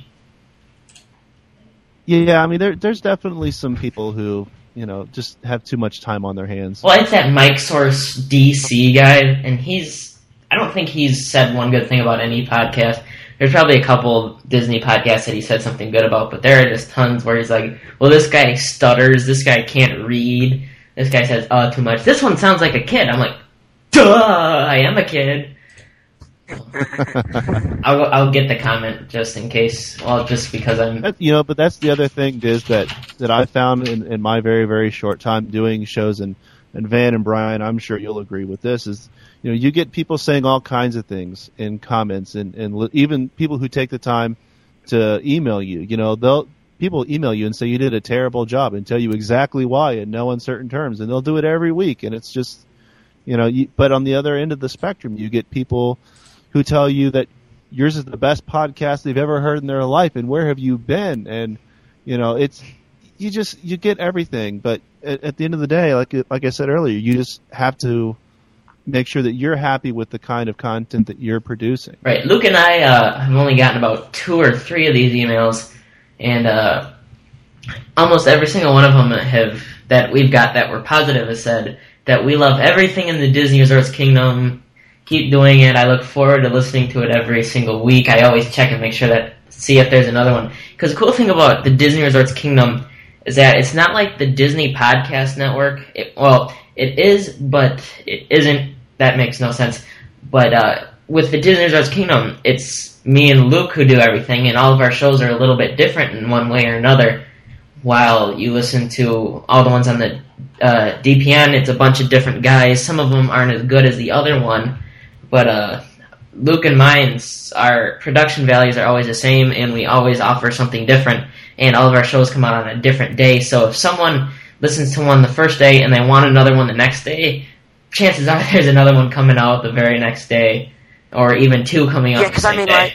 Yeah, I mean, there, there's definitely some people who, you know, just have too much time on their hands. Well, it's that Mike Source D C guy, and he's, I don't think he's said one good thing about any podcast. There's probably a couple Disney podcasts that he said something good about, but there are just tons where he's like, well, this guy stutters, this guy can't read, this guy says, uh, too much. This one sounds like a kid. I'm like, duh, I am a kid. I'll I'll get the comment just in case. Well, just because I'm... You know, but that's the other thing, Diz, that, that I found in, in my very, very short time doing shows, and, and Van and Brian, I'm sure you'll agree with this, is, you know, you get people saying all kinds of things in comments, and, and li- even people who take the time to email you. You know, they'll... People email you and say you did a terrible job and tell you exactly why in no uncertain terms, and they'll do it every week. And it's just, you know, you, but on the other end of the spectrum, you get people who tell you that yours is the best podcast they've ever heard in their life, and where have you been? And, you know, it's, you just, you get everything. But at, at the end of the day, like, like I said earlier, you just have to make sure that you're happy with the kind of content that you're producing. Right. Luke and I uh, have only gotten about two or three of these emails. And uh, almost every single one of them have that we've got that were positive has said that we love everything in the Disney Resorts Kingdom. Keep doing it. I look forward to listening to it every single week. I always check and make sure that see if there's another one. Because the cool thing about the Disney Resorts Kingdom is that it's not like the Disney Podcast Network. It, well, it is, but it isn't. That makes no sense. But uh, with the Disney Resorts Kingdom, it's me and Luke who do everything, and all of our shows are a little bit different in one way or another. While you listen to all the ones on the uh, D P N, it's a bunch of different guys. Some of them aren't as good as the other one, but uh, Luke and mine's, our production values are always the same, and we always offer something different, and all of our shows come out on a different day. So if someone listens to one the first day and they want another one the next day, chances are there's another one coming out the very next day. Or even two coming out yeah, the because same I mean, day. like,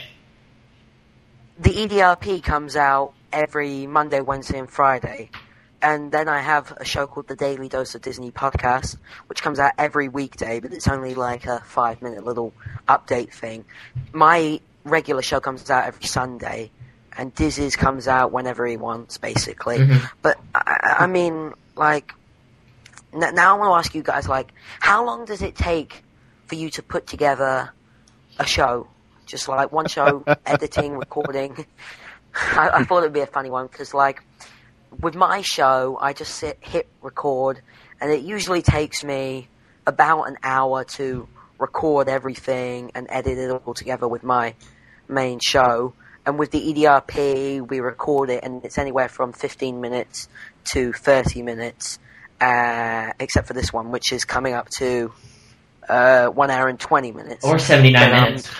the E D R P comes out every Monday, Wednesday, and Friday, and then I have a show called The Daily Dose of Disney Podcast, which comes out every weekday, but it's only like a five-minute little update thing. My regular show comes out every Sunday, and Diz's comes out whenever he wants, basically. Mm-hmm. But I, I mean, like, n- now I want to ask you guys, like, how long does it take for you to put together a show? Just like one show, editing, recording. I, I thought it would be a funny one because, like, with my show, I just sit, hit record, and it usually takes me about an hour to record everything and edit it all together with my main show. And with the E D R P, we record it, and it's anywhere from fifteen minutes to thirty minutes, uh, except for this one, which is coming up to uh, one hour and twenty minutes. Or seventy-nine Then, um, minutes.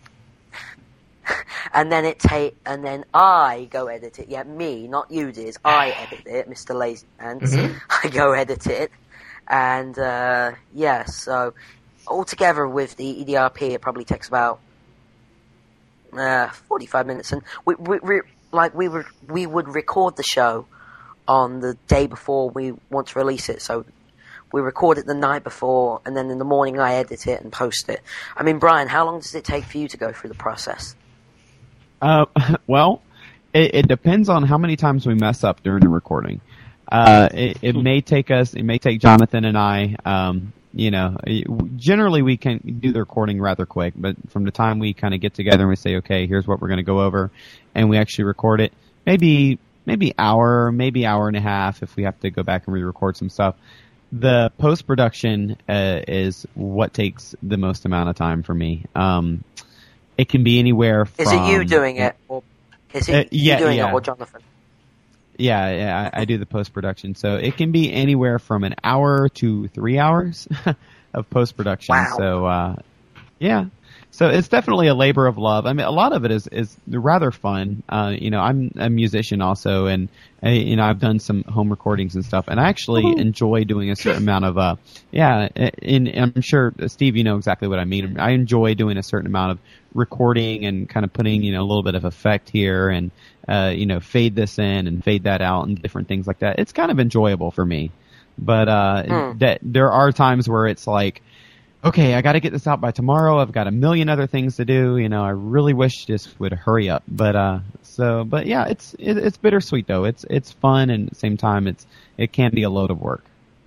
And then it take, and then I go edit it. Yeah, me, not you, Diz. I edit it, Mister Lazy Pants. Mm-hmm. I go edit it, and uh, yeah. So altogether with the E D R P, it probably takes about uh, forty-five minutes. And we, we, we like we would we would record the show on the day before we want to release it. So we record it the night before, and then in the morning I edit it and post it. I mean, Brian, how long does it take for you to go through the process? Uh, well, it, it depends on how many times we mess up during the recording. Uh, it, it may take us, it may take Jonathan and I, um, you know, generally we can do the recording rather quick, but from the time we kind of get together and we say, okay, here's what we're going to go over, and we actually record it, maybe, maybe hour, maybe hour and a half if we have to go back and re-record some stuff. The post-production, uh, is what takes the most amount of time for me. Um, it can be anywhere from... Is it you doing it, or is it Uh, yeah, you doing yeah. it, or Jonathan? Yeah, yeah, I, I do the post-production. So it can be anywhere from an hour to three hours of post-production. Wow. So, uh, yeah. So it's definitely a labor of love. I mean, a lot of it is, is rather fun. Uh, you know, I'm a musician also, and, uh, you know, I've done some home recordings and stuff, and I actually Woo-hoo. enjoy doing a certain amount of, uh, yeah, and I'm sure, Steve, you know exactly what I mean. I enjoy doing a certain amount of recording and kind of putting, you know, a little bit of effect here and, uh, you know, fade this in and fade that out and different things like that. It's kind of enjoyable for me. But, uh, Hmm. that there are times where it's like, okay, I got to get this out by tomorrow. I've got a million other things to do. You know, I really wish this would hurry up. But uh, so, but yeah, it's it, it's bittersweet though. It's it's fun, and at the same time, it's it can be a load of work.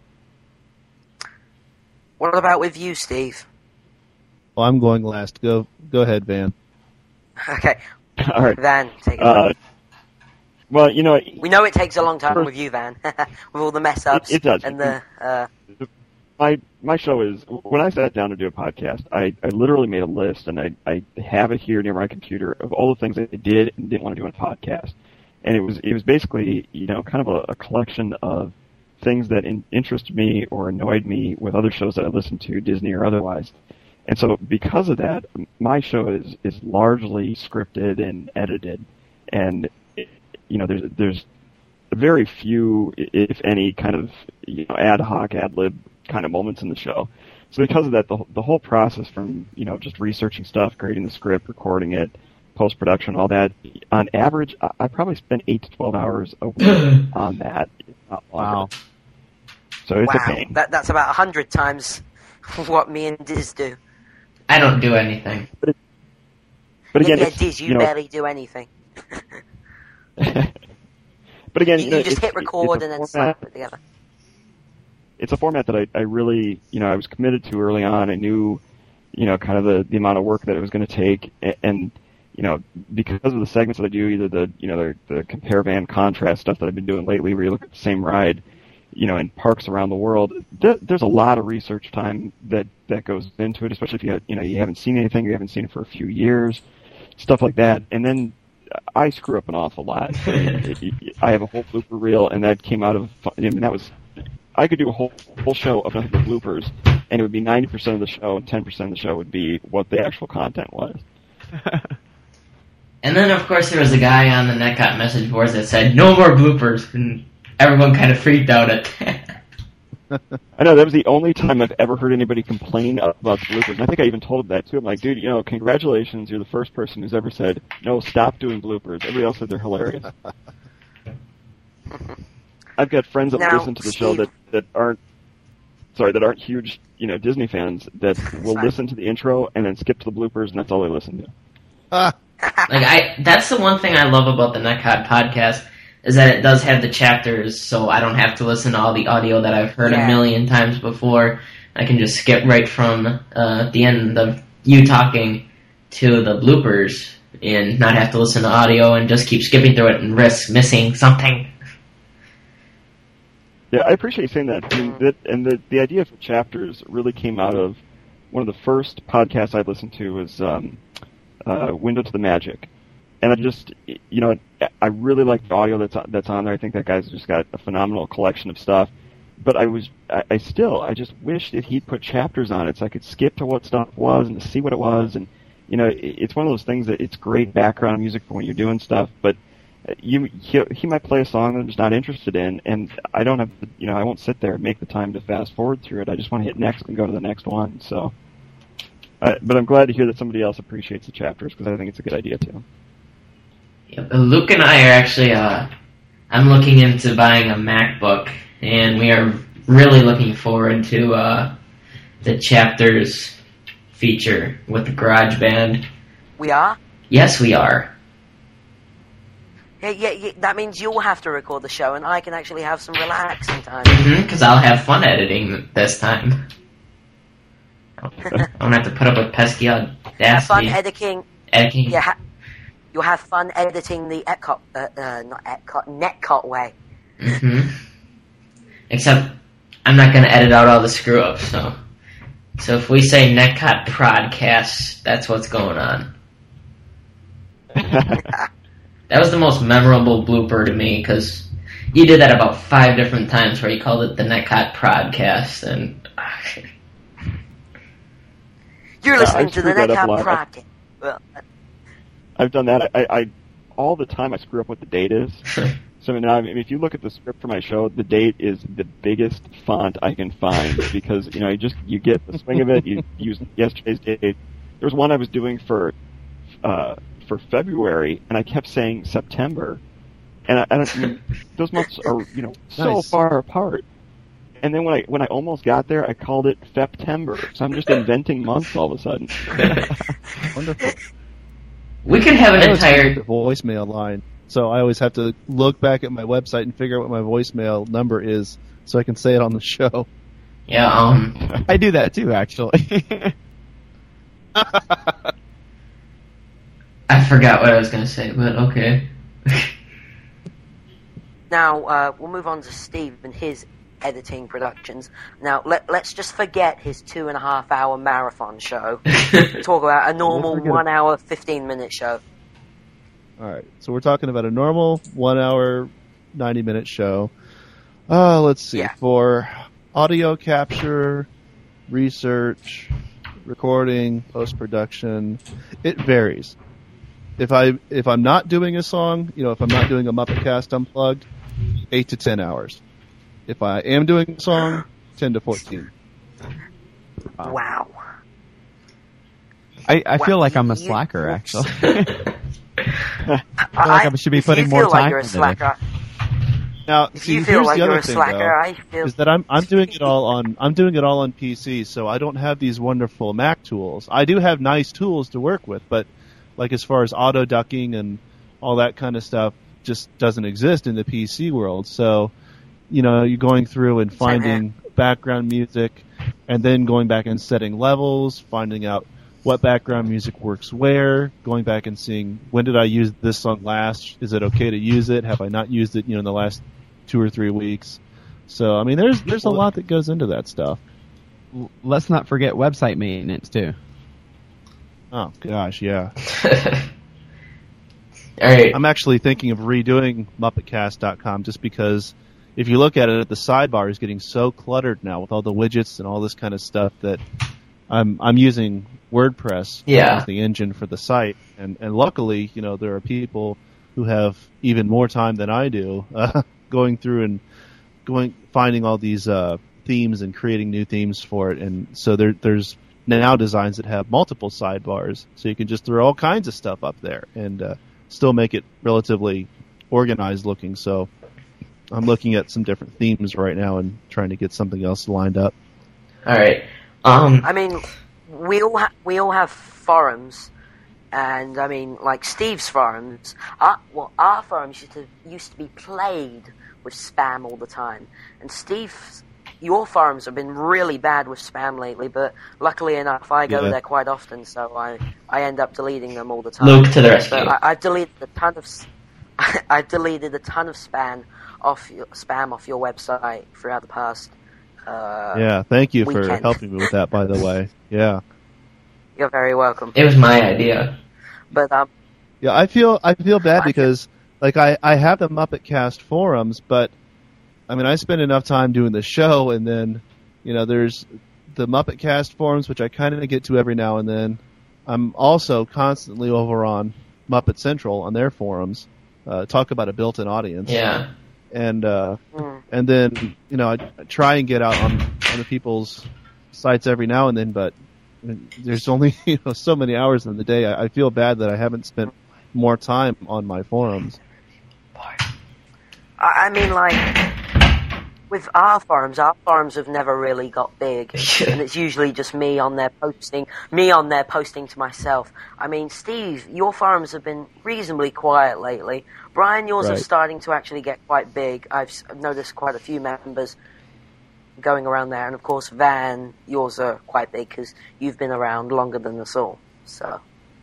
What about with you, Steve? Well, I'm going last. Go go ahead, Van. Okay, All right. Van, take it. Uh, well, you know, we know it takes a long time with you, Van, with all the mess ups It- it does. and the. Uh, my my show is when I sat down to do a podcast, I, I literally made a list, and I, I have it here near my computer of all the things that I did and didn't want to do in a podcast, and it was it was basically you know kind of a, a collection of things that in, interested me or annoyed me with other shows that I listened to, Disney or otherwise, and so because of that, my show is is largely scripted and edited, and you know there's there's very few, if any, kind of you know ad hoc ad lib kind of moments in the show. So because of that, the the whole process from, you know, just researching stuff, creating the script, recording it, post-production, all that, on average, I, I probably spend eight to twelve hours a week on that. If not longer. Wow. So it's wow, a pain. that that's about a hundred times what me and Diz do. I don't do anything. But again, yeah, yeah it's, Diz, you, you know, barely do anything. but again, You, you, know, you just it's- hit record it's a and then format- slap it together. It's a format that I, I really, you know, I was committed to early on. I knew, you know, kind of the, the amount of work that it was going to take, and, and, you know, because of the segments that I do, either the, you know, the, the compare van contrast stuff that I've been doing lately, where you look at the same ride, you know, in parks around the world, th- there's a lot of research time that, that goes into it, especially if you, you know, you haven't seen anything, you haven't seen it for a few years, stuff like that, and then I screw up an awful lot. I have a whole blooper reel, and that came out of, I mean, that was, I could do a whole whole show of nothing but bloopers, and it would be ninety percent of the show, and ten percent of the show would be what the actual content was. And then, of course, there was a guy on the Netcot message boards that said, no more bloopers, and everyone kind of freaked out at that. I know, that was the only time I've ever heard anybody complain about the bloopers, and I think I even told him that, too. I'm like, dude, you know, congratulations, you're the first person who's ever said, no, stop doing bloopers. Everybody else said they're hilarious. I've got friends that Now, listen to the show Steve- that, that aren't, sorry, that aren't huge, you know, Disney fans that will Sorry. listen to the intro and then skip to the bloopers, and that's all they listen to. Ah, Like I, that's the one thing I love about the Netcot podcast is that it does have the chapters, so I don't have to listen to all the audio that I've heard Yeah. a million times before. I can just skip right from uh, the end of you talking to the bloopers and not have to listen to audio and just keep skipping through it and risk missing something. Yeah, I appreciate you saying that. I mean, that and the the idea for chapters really came out of one of the first podcasts I listened to was um, uh, Window to the Magic, and I just, you know, I really like the audio that's that's on there. I think that guy's just got a phenomenal collection of stuff. But I was, I, I still, I just wish that he'd put chapters on it so I could skip to what stuff was and to see what it was. And you know, it, it's one of those things that it's great background music for when you're doing stuff, but you he, he might play a song that I'm just not interested in, and I don't have, you know, I won't sit there and make the time to fast forward through it. I just want to hit next and go to the next one. So, uh, but I'm glad to hear that somebody else appreciates the chapters because I think it's a good idea too. Yeah, Luke and I are actually, uh, I'm looking into buying a MacBook, and we are really looking forward to uh, the chapters feature with the GarageBand. We are? Yes, we are. Yeah, yeah, yeah, that means you'll have to record the show, and I can actually have some relaxing time. Because I'll have fun editing this time. I don't have to put up with pesky Have fun audacity. editing. editing. Yeah, ha- you'll have fun editing the Epcot, uh, uh, not Epcot, Netcot way. hmm Except, I'm not going to edit out all the screw-ups, so... So if we say Netcot Podcast, that's what's going on. That was the most memorable blooper to me, because you did that about five different times where you called it the Netcot Prodcast, and... You're Uh, listening I've to the screwed that up a Netcot lot. Podcast. Well, I've done that. I, I all the time I screw up what the date is. So now, I mean, if you look at the script for my show, the date is the biggest font I can find because you know you just you get the swing of it. You use yesterday's date. There was one I was doing for uh, for February, and I kept saying September, and I, I don't. I mean, those months are you know so Nice. far apart. And then when I when I almost got there, I called it September. So I'm just inventing months all of a sudden. Wonderful. We could have an I always entire... forget the voicemail line, so I always have to look back at my website and figure out what my voicemail number is, so I can say it on the show. Yeah, um... I do that too, actually. I forgot what I was gonna say, but okay. now, uh, we'll move on to Steve and his editing productions. Now, let, let's just forget his two and a half hour marathon show. Talk about a normal forget one hour, fifteen minute show. All right, so we're talking about a normal one-hour, ninety-minute show. Uh, let's see. Yeah. For audio capture, research, recording, post-production, it varies. If I if I'm not doing a song, you know, if I'm not doing a Muppet Cast Unplugged, eight to ten hours. If I am doing a song, ten to fourteen. Wow. I, I feel Wow, like I'm a you- slacker, you- actually. I like I should be if you putting more feel like time you're a into it. slacker, Now, if see, you feel here's like the you're other a thing, slacker, though, I feel is that I'm I'm doing it all on I'm doing it all on P C, so I don't have these wonderful Mac tools. I do have nice tools to work with, but like as far as auto ducking and all that kind of stuff, just doesn't exist in the P C world. So, you know, you're going through and finding background music, and then going back and setting levels, finding out what background music works where, going back and seeing when did I use this song last? Is it okay to use it? Have I not used it, you know, in the last two or three weeks? So, I mean, there's there's a lot that goes into that stuff. L- Let's not forget website maintenance, too. Oh gosh, yeah. Alright. I'm actually thinking of redoing Muppet Cast dot com just because if you look at it, the sidebar is getting so cluttered now with all the widgets and all this kind of stuff that I'm I'm using WordPress Yeah. as the engine for the site, and and luckily, you know, there are people who have even more time than I do uh, going through and going finding all these uh, themes and creating new themes for it, and so there there's now designs that have multiple sidebars, so you can just throw all kinds of stuff up there and uh, still make it relatively organized looking. So I'm looking at some different themes right now and trying to get something else lined up. Alright. Um, I mean, we all ha- we all have forums, and I mean, like Steve's forums. Our, well, our forums used to used to be plagued with spam all the time, and Steve's your forums have been really bad with spam lately. But luckily enough, I go Yeah. there quite often, so I I end up deleting them all the time. Luke to the rescue. But I, I've deleted a ton of s- I've deleted a ton of spam off your, spam off your website throughout the past. Uh, Yeah, thank you for weekend. helping me with that, by the way. Yeah. You're very welcome. It was my idea. But um, Yeah, I feel I feel bad I because like I, I have the Muppet Cast forums, but I mean I spend enough time doing the show, and then you know there's the Muppet Cast forums, which I kind of get to every now and then. I'm also constantly over on Muppet Central on their forums. Uh, talk about a built-in audience. Yeah. And uh, mm, and then you know I, I try and get out on on the people's sites every now and then, but there's only you know so many hours in the day. I, I feel bad that I haven't spent more time on my forums. I, I mean, like with our forums, our forums have never really got big, and it's usually just me on there posting, me on there posting to myself. I mean, Steve, your forums have been reasonably quiet lately. Brian, yours are Right. starting to actually get quite big. I've s- noticed quite a few members going around there, and of course, Van, yours are quite big because you've been around longer than us all. So,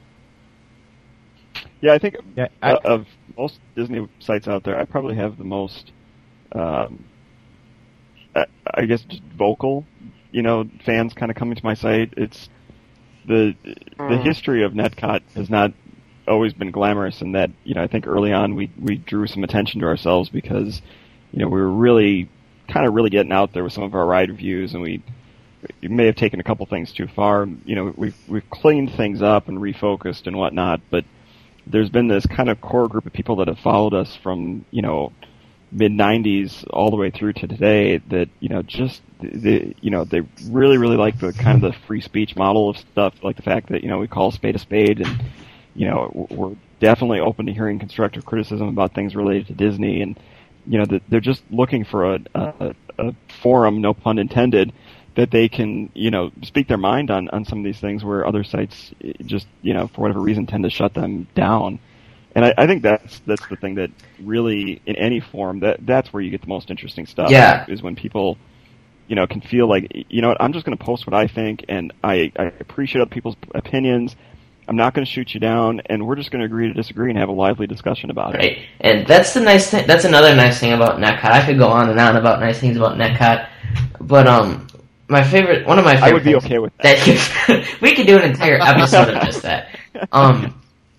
Yeah, I think Yeah, uh, I- of most Disney sites out there, I probably have the most, um, I, I guess, just vocal, you know, fans kind of coming to my site. It's the the Mm. history of Netcot has not always been glamorous in that, you know, I think early on we, we drew some attention to ourselves because, you know, we were really, kind of really getting out there with some of our ride reviews, and we, we may have taken a couple things too far. You know, we've, we've cleaned things up and refocused and whatnot, but there's been this kind of core group of people that have followed us from, you know, mid nineties all the way through to today that, you know, just, the, you know, they really, really like the kind of the free speech model of stuff, like the fact that, you know, we call a spade a spade, and, you know, we're definitely open to hearing constructive criticism about things related to Disney, and, you know, they're just looking for a, a, a forum, no pun intended, that they can, you know, speak their mind on, on some of these things where other sites just, you know, for whatever reason tend to shut them down. And I, I think that's that's the thing that really, in any form, that that's where you get the most interesting stuff. Yeah. Is when people, you know, can feel like, you know what, I'm just going to post what I think, and I, I appreciate other people's opinions. I'm not going to shoot you down, and we're just going to agree to disagree and have a lively discussion about Right. it. And that's the nice thing. That's another nice thing about Netcot. I could go on and on about nice things about Netcot, but um, my favorite, one of my favorite. I would be things okay with that. that we could do an entire episode of just that. Um.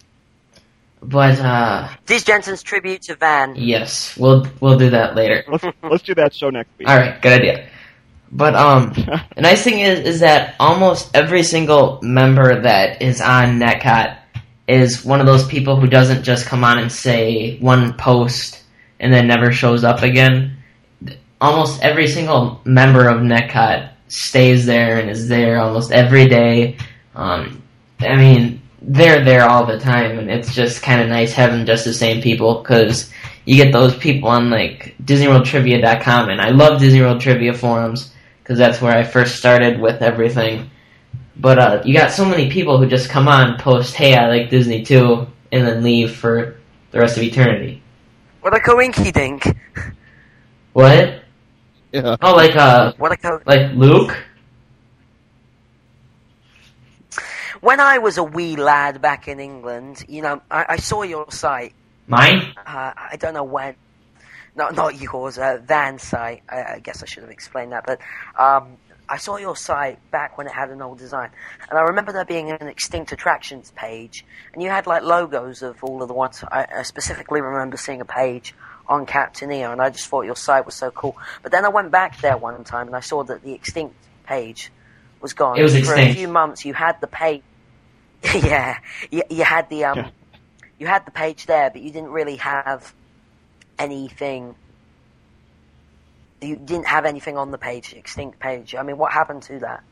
But, uh... Diz Jensen's tribute to Van. Yes, we'll we'll do that later. Let's let's do that show next week. Alright, good idea. But, um, the nice thing is, is that almost every single member that is on Netcot is one of those people who doesn't just come on and say one post and then never shows up again. Almost every single member of Netcot stays there and is there almost every day. Um, I mean... they're there all the time, and it's just kind of nice having just the same people, because you get those people on, like, Disney World Trivia dot com, and I love Disney World Trivia forums, because that's where I first started with everything. But uh, you got so many people who just come on, post, hey, I like Disney too, and then leave for the rest of eternity. What a coinky dink. What? Yeah. Oh, like, uh, What a co- like Luke? When I was a wee lad back in England, you know, I, I saw your site. Mine? Uh, I don't know when. No, not yours, uh, Van's site. I, I guess I should have explained that. But um, I saw your site back when it had an old design. And I remember there being an Extinct Attractions page. And you had, like, logos of all of the ones. I, I specifically remember seeing a page on Captain E O, and I just thought your site was so cool. But then I went back there one time, and I saw that the Extinct page was gone. It was For extinct. a few months, you had the page. Yeah, you, you had the um, Yeah. you had the page there, but you didn't really have anything. You didn't have anything on the page, Extinct page. I mean, what happened to that?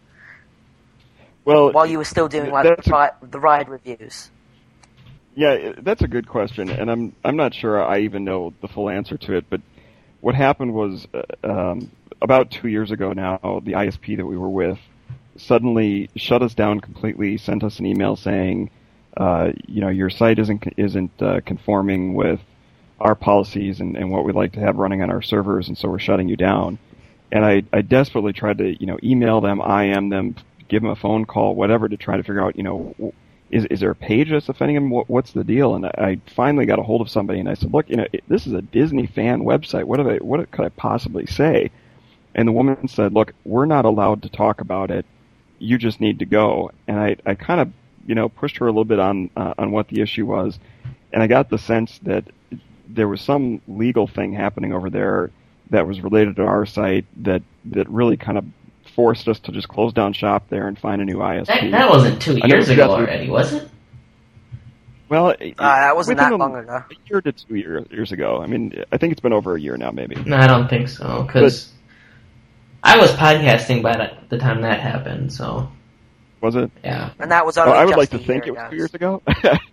Well, While you were still doing like that's the, a- ri- the ride reviews. Yeah, that's a good question, and I'm I'm not sure I even know the full answer to it. But what happened was uh, um, about two years ago now, the I S P that we were with suddenly shut us down completely. Sent us an email saying, uh, you know, your site isn't isn't uh, conforming with our policies and, and what we'd like to have running on our servers, and so we're shutting you down. And I I desperately tried to you know email them, I M them, give them a phone call, whatever, to try to figure out you know. Is is there a page that's offending him? What, what's the deal? And I, I finally got a hold of somebody, and I said, "Look, you know, it, this is a Disney fan website. What have I, what could I possibly say?" And the woman said, "Look, we're not allowed to talk about it. You just need to go." And I, I kind of, you know, pushed her a little bit on uh, on what the issue was, and I got the sense that there was some legal thing happening over there that was related to our site that that really kind of forced us to just close down shop there and find a new I S P. That, that wasn't two I years never ago got to- already, was it? Well, Uh, that wasn't within that a, long ago. A year to two year, years ago. I mean, I think it's been over a year now, maybe. No, I don't think so, because I was podcasting by the, the time that happened, so, Was it? yeah. And that was Oh, only I would just like a to think year it was ago. two years ago.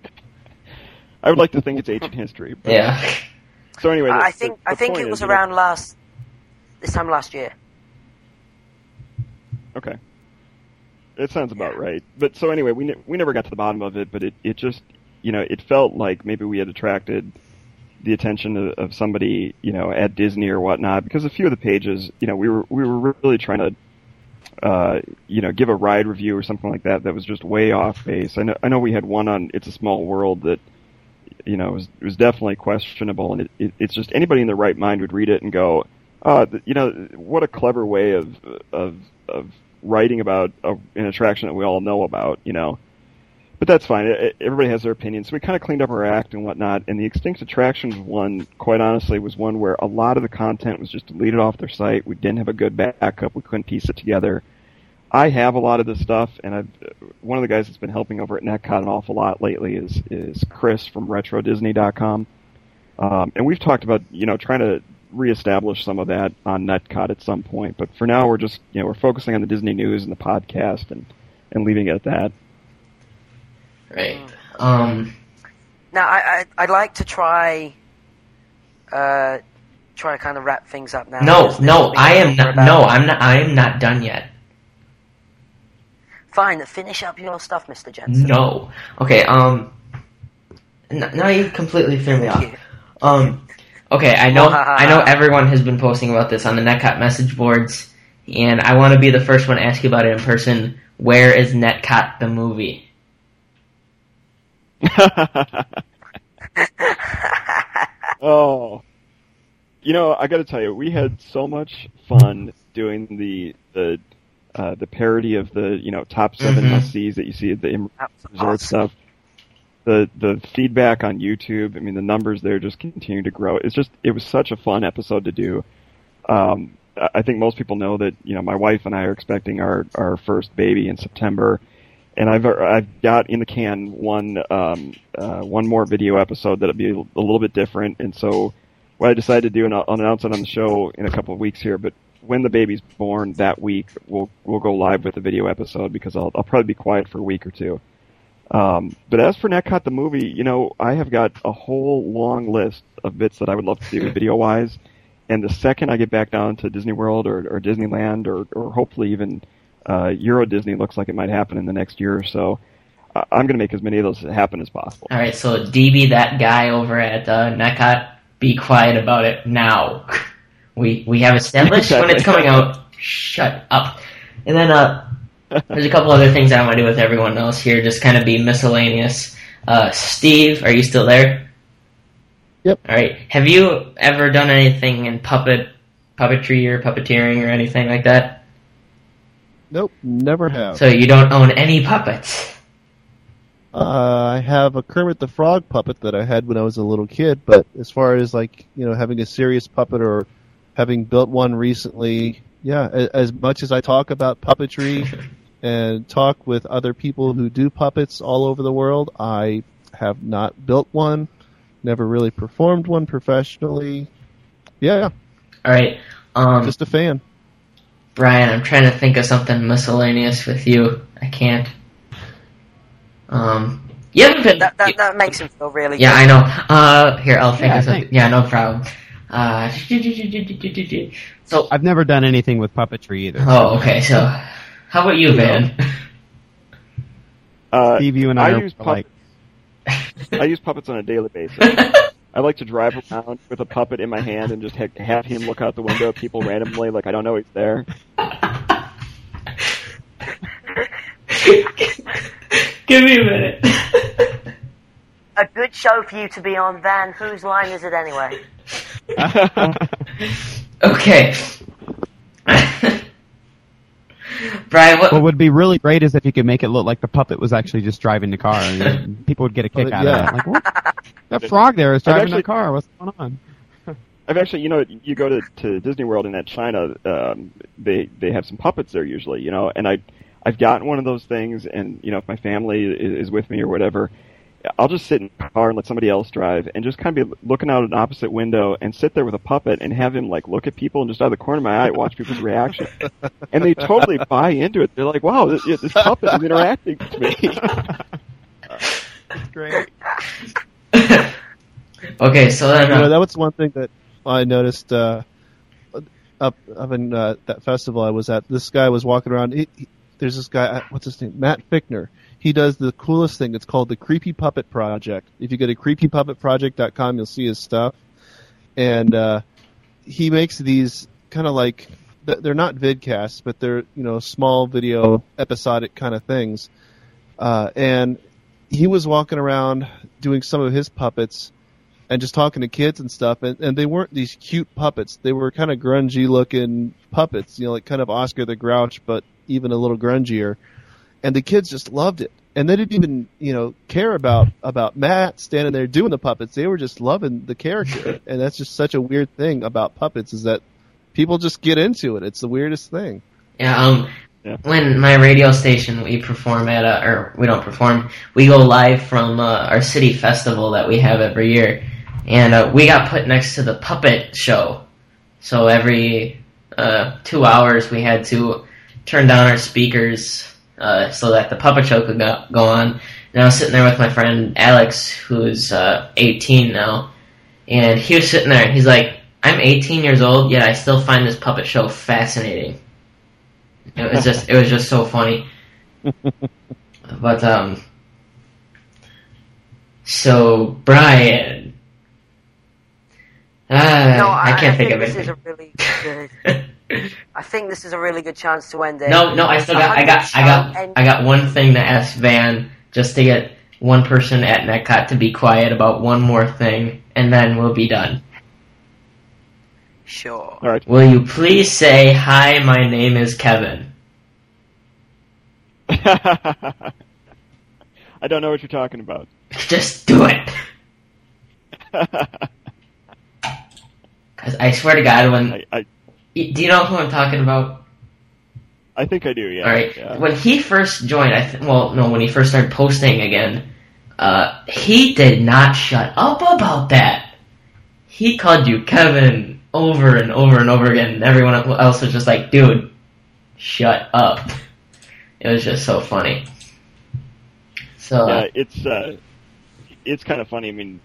I would like to think it's ancient history. But, Yeah. So anyway, the, I think the, I the think point it was is, you know- around last this time last year. Okay. It sounds about right. But so anyway, we ne- we never got to the bottom of it, but it, it just, you know, it felt like maybe we had attracted the attention of, of somebody, you know, at Disney or whatnot, because a few of the pages, you know, we were we were really trying to, uh, you know, give a ride review or something like that that was just way off base. I know I know we had one on It's a Small World that, you know, was was definitely questionable, and it, it, it's just anybody in their right mind would read it and go, oh, th- you know, what a clever way of of of writing about a, an attraction that we all know about, you know. but that's fine. It, everybody has their opinions. So we kind of cleaned up our act and whatnot. And the Extinct Attractions one, quite honestly, was one where a lot of the content was just deleted off their site. We didn't have a good backup. We couldn't piece it together. I have a lot of this stuff, and I've one of the guys that's been helping over at Netcot an awful lot lately is is Chris from retro disney dot com. Um, and we've talked about, you know, trying to reestablish some of that on Netcot at some point. But for now, we're just, you know, we're focusing on the Disney news and the podcast and, and leaving it at that. Right. Um. Now, I, I I'd like to try, uh, try to kind of wrap things up now. No, This no, will be I am for not. about- No, I'm not. I am not done yet. Fine, finish up your stuff, Mister Jensen. No. Okay. Um. n- Now you completely threw me off. you. Um. Okay. I know. I know everyone has been posting about this on the Netcot message boards, and I want to be the first one to ask you about it in person. Where is Netcot the movie? Oh, you know, I got to tell you, we had so much fun doing the the uh, the parody of the you know top seven Mhm. must sees that you see at the Im- That was resort awesome. stuff. The the feedback on YouTube, I mean, the numbers there just continue to grow. It's just it was such a fun episode to do. Um, I I think most people know that you know my wife and I are expecting our our first baby in September. And I've I've got in the can one um, uh, one more video episode that'll be a little bit different. And so what I decided to do, and I'll, I'll announce it on the show in a couple of weeks here, but when the baby's born that week, we'll we'll go live with the video episode because I'll I'll probably be quiet for a week or two. Um, but as for Netcot the movie, you know, I have got a whole long list of bits that I would love to do video wise. And the second I get back down to Disney World or, or Disneyland or, or hopefully even Uh, Euro Disney looks like it might happen in the next year or so. Uh, I'm going to make as many of those happen as possible. All right. So D B, that guy over at uh, Netcot, be quiet about it now. We we have established when it's coming out. Shut up. And then uh, there's a couple other things I want to do with everyone else here, just kind of be miscellaneous. Uh, Steve, are you still there? Yep. All right. Have you ever done anything in puppet puppetry or puppeteering or anything like that? Nope, never have. So you don't own any puppets? Uh, I have a Kermit the Frog puppet that I had when I was a little kid, but as far as like, you know, having a serious puppet or having built one recently, yeah, a- as much as I talk about puppetry and talk with other people who do puppets all over the world, I have not built one, never really performed one professionally. Yeah, All right. Um, just a fan. Brian, I'm trying to think of something miscellaneous with you. I can't. Um, you haven't been. That, that, that makes him feel really yeah, I good. know. Uh, here, I'll think Yeah, of something. thanks. Yeah, no problem. Uh, so, I've never done anything with puppetry either. oh, okay. So, how about you, Van? Uh, Steve, you and I, I are use like, I use puppets on a daily basis. I like to drive around with a puppet in my hand and just ha- have him look out the window at people randomly like I don't know he's there. Give me a minute. A good show for you to be on, Van. Whose line is it anyway? Okay. Brian, what? what would be really great is if you could make it look like the puppet was actually just driving the car. And people would get a kick Oh, out yeah. of that. Like, what? That frog there is driving actually- the car. What's going on? I've actually, you know, you go to, to Disney World in that China, um, they they have some puppets there usually, you know, and I I've gotten one of those things, and you know, if my family is, is with me or whatever, I'll just sit in the car and let somebody else drive, and just kind of be looking out an opposite window and sit there with a puppet and have him like look at people and just out of the corner of my eye watch people's reaction, and they totally buy into it. They're like, "Wow, this, yeah, this puppet is interacting with me." That's great. Okay, so then. You know, Uh, that was one thing that I noticed uh, up up in uh, that festival I was at. This guy was walking around. He, he, there's this guy. What's his name? Matt Fickner. He does the coolest thing. It's called the Creepy Puppet Project. If you go to creepy puppet project dot com, you'll see his stuff. And uh, he makes these kind of like they're not vidcasts, but they're you know small video episodic kind of things. Uh, and he was walking around doing some of his puppets and just talking to kids and stuff, and, and they weren't these cute puppets. They were kind of grungy-looking puppets, you know, like kind of Oscar the Grouch, but even a little grungier. And the kids just loved it. and they didn't even, you know, care about about Matt standing there doing the puppets. They were just loving the character, and that's just such a weird thing about puppets is that people just get into it. It's the weirdest thing. Yeah. Um. Yeah. When my radio station, we perform at a, or we don't perform, we go live from uh, our city festival that we have every year, and uh, we got put next to the puppet show. So every uh, two hours we had to turn down our speakers uh, so that the puppet show could go, go on. And I was sitting there with my friend Alex, who's uh, eighteen now, and he was sitting there and he's like, I'm eighteen years old, yet I still find this puppet show fascinating. It was just, it was just so funny. But, um, so, Brian. Ah, No, I, I, can't I think, think of this it. is a really good. I think this is a really good chance to end it. No, no, I still got, I got, I got, I got one thing to ask Van, just to get one person at Netcot to be quiet about one more thing, and then we'll be done. Sure. All right. Will you please say, hi, my name is Kevin? I don't know what you're talking about. Just do it. Because I swear to God, when... I, I do you know who I'm talking about? I think I do. Yeah. Alright. Yeah. When he first joined, I th- well, no, when he first started posting again, uh, he did not shut up about that. He called you Kevin over and over and over again, and everyone else was just like, dude, shut up. It was just so funny. So, Yeah, uh, it's uh, it's kind of funny. I mean,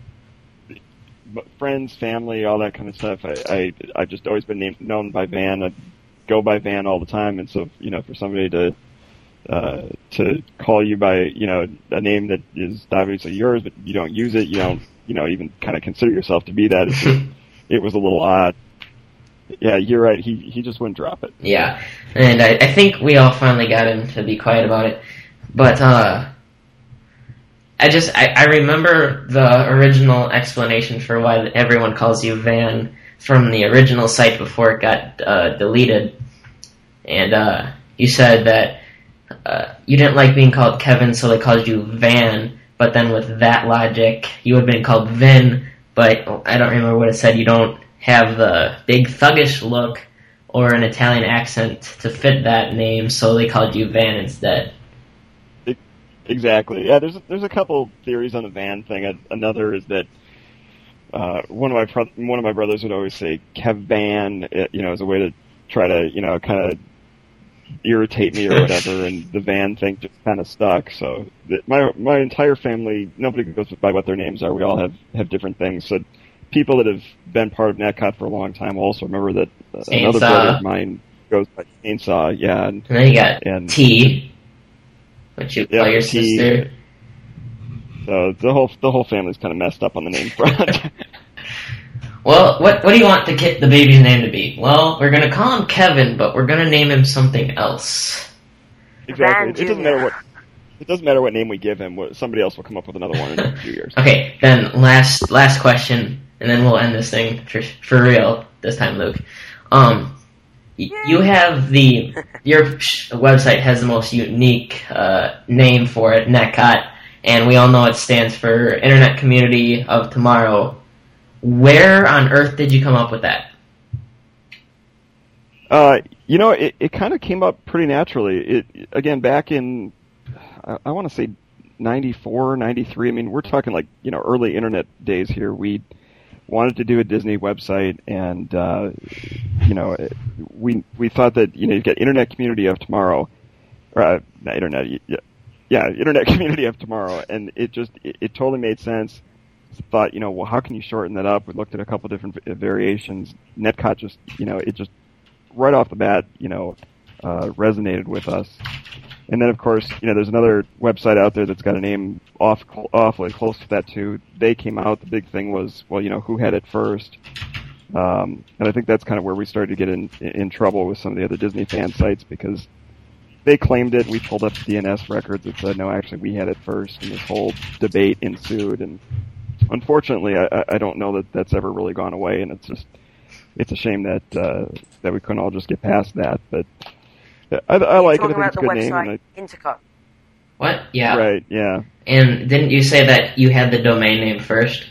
but friends, family, all that kind of stuff. I, I I've just always been named, known by Van. I go by Van all the time, and so you know, for somebody to uh, to call you by you know a name that is obviously yours, but you don't use it, you don't you know even kind of consider yourself to be that. It's just, it was a little odd. Yeah, you're right. He he just wouldn't drop it. yeah. And I, I think we all finally got him to be quiet about it. But, uh, I just, I, I remember the original explanation for why everyone calls you Van from the original site before it got uh, deleted. And uh, you said that uh, you didn't like being called Kevin, so they called you Van. But then with that logic, you would have been called Vin, but I don't remember what it said. You don't have the big thuggish look or an Italian accent to fit that name, so they called you Van instead. Exactly. Yeah, there's a, there's a couple theories on the Van thing. Another is that uh, one of my pro- one of my brothers would always say Kev Van, you know, as a way to try to you know kind of irritate me or whatever, and the Van thing just kind of stuck. So the, my my entire family, nobody goes by what their names are. We all have have different things. So people that have been part of Netcot for a long time also remember that uh, another brother of mine goes by Chainsaw. Yeah, and, and then you got and, T, which you call yeah, your T, sister. So the whole the whole family's kind of messed up on the name front. Well, what what do you want the kid, the baby's name to be? Well, we're gonna call him Kevin, but we're gonna name him something else. Exactly. Van It doesn't matter what it doesn't matter what name we give him. Somebody else will come up with another one in a few years. Okay, then last last question, and then we'll end this thing for for real this time, Luke. Um, y- you have the your website has the most unique uh, name for it, Netcot, and we all know it stands for Internet Community of Tomorrow. Where on earth did you come up with that? Uh, you know, it, it kind of came up pretty naturally. It again back in, I, I want to say ninety-four, ninety-three. I mean, we're talking like you know early internet days here. We wanted to do a Disney website, and uh, you know, we we thought that you know you get Internet Community of Tomorrow, or uh, not Internet, yeah, yeah, Internet Community of Tomorrow, and it just it, it totally made sense. Thought, you know, well, how can you shorten that up? We looked at a couple different variations. Netcot just, you know, it just right off the bat, you know, uh, resonated with us. And then, of course, you know, there's another website out there that's got a name off, awfully close to that too. They came out. The big thing was, well, you know, who had it first? Um, and I think that's kind of where we started to get in in trouble with some of the other Disney fan sites because they claimed it. We pulled up the D N S records that said, no, actually, we had it first. And this whole debate ensued. And unfortunately, I, I don't know that that's ever really gone away, and it's just it's a shame that uh, that we couldn't all just get past that. But I, I like it. I think it's a good name. And I, Intercot. What? Yeah. Right, yeah. And didn't you say that you had the domain name first?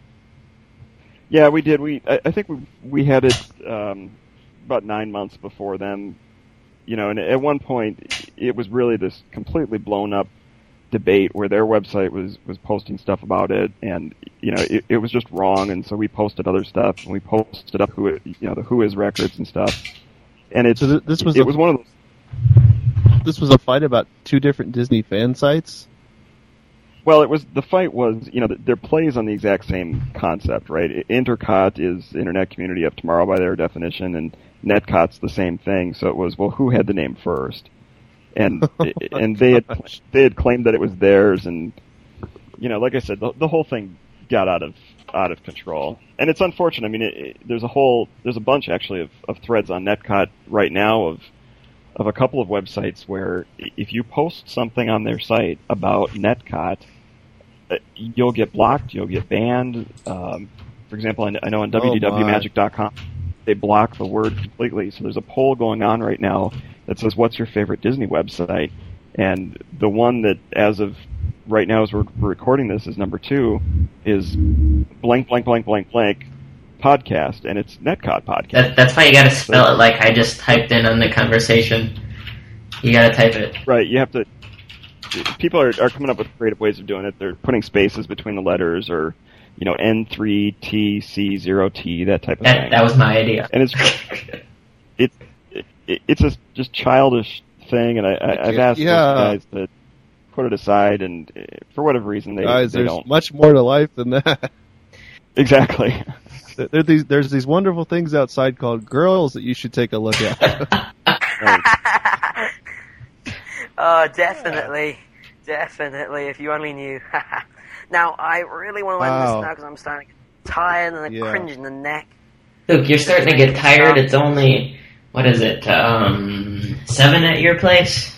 Yeah, we did. We I, I think we we had it um, about nine months before them. You know, and at one point it was really this completely blown up debate where their website was, was posting stuff about it, and you know it, it was just wrong. And so we posted other stuff, and we posted up who it, you know the Who Is records and stuff. And it's So th- this was it a- was one of those. This was a fight about two different Disney fan sites. Well, it was the fight was, you know, their plays on the exact same concept, right? Intercot is Internet Community of Tomorrow by their definition, and Netcot's the same thing. So it was, well, who had the name first? And and they had they had claimed that it was theirs, and you know, like I said, the, the whole thing got out of out of control, and it's unfortunate. I mean, it, it, there's a whole there's a bunch actually of, of threads on Netcot right now of of a couple of websites where if you post something on their site about Netcot, you'll get blocked, you'll get banned. Um, for example, I, I know on W D W magic dot com, they block the word completely. So there's a poll going on right now that says, what's your favorite Disney website? And the one that, as of right now, as we're recording this, is number two, is blank, blank, blank, blank, blank podcast, and it's Netcot podcast. That, that's why you gotta spell so, it like I just typed in on the conversation. You gotta type it. Right, you have to... People are, are coming up with creative ways of doing it. They're putting spaces between the letters, or, you know, N three T C zero T, that type of that, thing. That was my idea. And it's it, it it's a just childish thing, and I, I, I've asked yeah. those guys to put it aside, and for whatever reason they, guys, they there's don't. much more to life than that. Exactly. There these, there's these wonderful things outside called girls that you should take a look at. Right. Oh, definitely. Definitely, if you only knew. Now, I really want to end Wow. this now because I'm starting to get tired and I Yeah. cringe in the neck. Luke, you're starting to get tired. It's only, what is it, um, seven at your place?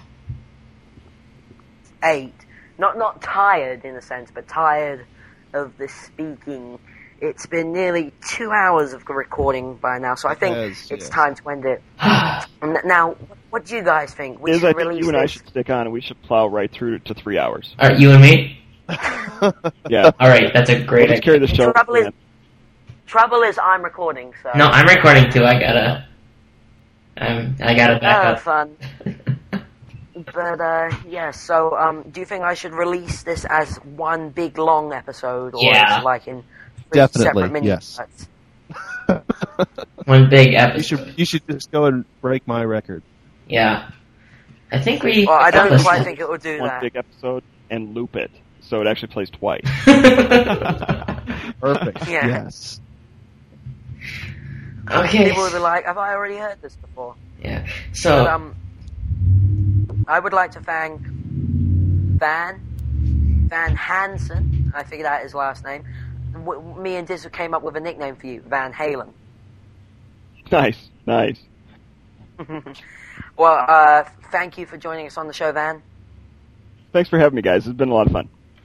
Eight. Not not tired in a sense, but tired of the speaking. It's been nearly two hours of recording by now, so I think Yes, it's yes. time to end it. And now, what do you guys think? We Is should I think release you and I this. should stick on, and we should plow right through to three hours. Are you and me? Yeah. Alright, that's a great We'll just carry idea. the show. Trouble is, man. trouble is, I'm recording, so. No, I'm recording too. I gotta, um, I gotta back Oh, up. fun. But, uh, yeah, so, um, do you think I should release this as one big long episode, or Yeah. as, like, in three Definitely, separate mini yes. cuts? One big You episode. should you should just go and break my record. Yeah. I think we... Well, I don't accomplished quite that. think it will do One that. big episode and loop it, so it actually plays twice. Perfect. Yeah. Yes. Okay. People will be like, have I already heard this before? Yeah. So, But, um, I would like to thank Van, Van Hansen, I figured out his last name. W- me and Diz came up with a nickname for you, Van Halen. Nice, nice. Well, uh, thank you for joining us on the show, Van. Thanks for having me, guys. It's been a lot of fun.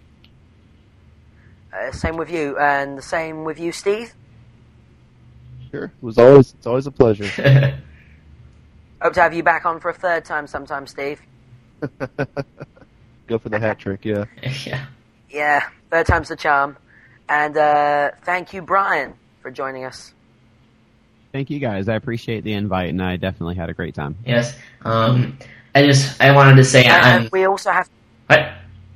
Uh, same with you, and the same with you, Steve. Sure. It was always it's always a pleasure. Hope to have you back on for a third time sometime, Steve. Go for the hat trick, yeah. yeah. Yeah, third time's the charm. And uh, thank you, Brian, for joining us. Thank you guys. I appreciate the invite, and I definitely had a great time. Yes. Um, I just, I wanted to say And I'm... we also have What?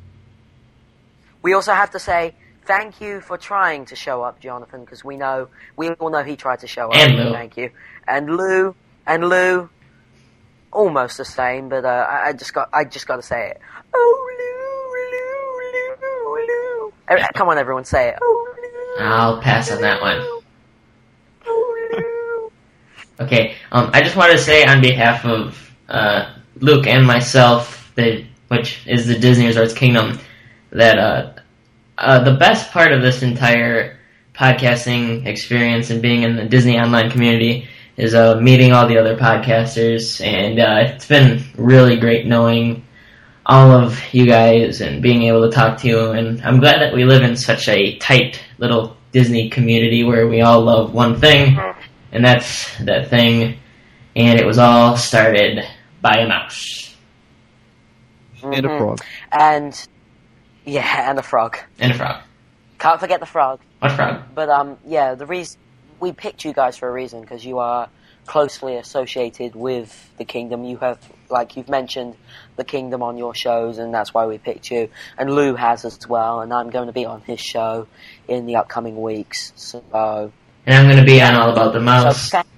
we also have to say thank you for trying to show up, Jonathan, because we know we all know he tried to show up. And Lou. Thank you. And Lou and Lou, almost the same, but uh, I, I just got I just got to say it. Oh, Lou, Lou, Lou, Lou. Come on, everyone, say it. Oh, Lou, I'll pass on that one. oh, Lou. Okay, um, I just wanted to say on behalf of uh, Luke and myself, that, which is the Disney Resorts Kingdom, that uh, uh, the best part of this entire podcasting experience and being in the Disney online community is uh, meeting all the other podcasters, and uh, it's been really great knowing all of you guys and being able to talk to you, and I'm glad that we live in such a tight little Disney community where we all love one thing, and that's that thing, and it was all started by a mouse. And a frog. And, yeah, and a frog. And a frog. Can't forget the frog. What frog? But, um, yeah, the reason, we picked you guys for a reason, because you are closely associated with the Kingdom. You have, like, you've mentioned the Kingdom on your shows, and that's why we picked you. And Lou has as well, and I'm going to be on his show in the upcoming weeks, so... And I'm going to be on All About the Mouse. So,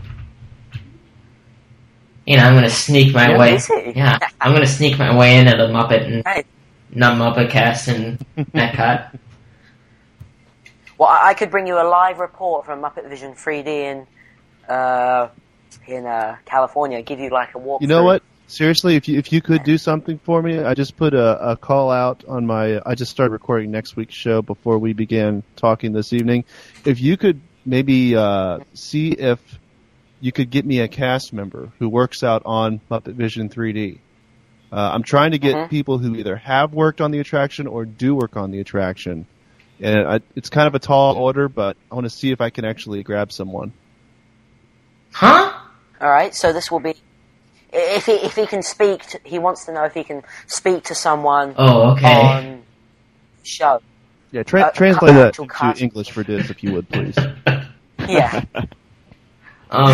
you know, I'm going to sneak my You're way... busy. Yeah, I'm going to sneak my way into the Muppet and... Hey. Not Muppet Cast and Epcot. Well, I I could bring you a live report from Muppet Vision three D in uh, in uh, California. Give you like a walk. You know what? Seriously, if you if you could do something for me, I just put a, a call out on my. I just started recording next week's show before we began talking this evening. If you could maybe uh, see if you could get me a cast member who works out on Muppet Vision three D. Uh, I'm trying to get Mm-hmm. people who either have worked on the attraction or do work on the attraction. And I, it's kind of a tall order, but I want to see if I can actually grab someone. Huh? All right, so this will be if he if he can speak. To, he wants to know if he can speak to someone Oh, okay. on show. Yeah, tra- Uh, translate that actual cast- to English for Diz, if you would, please. Yeah. Um,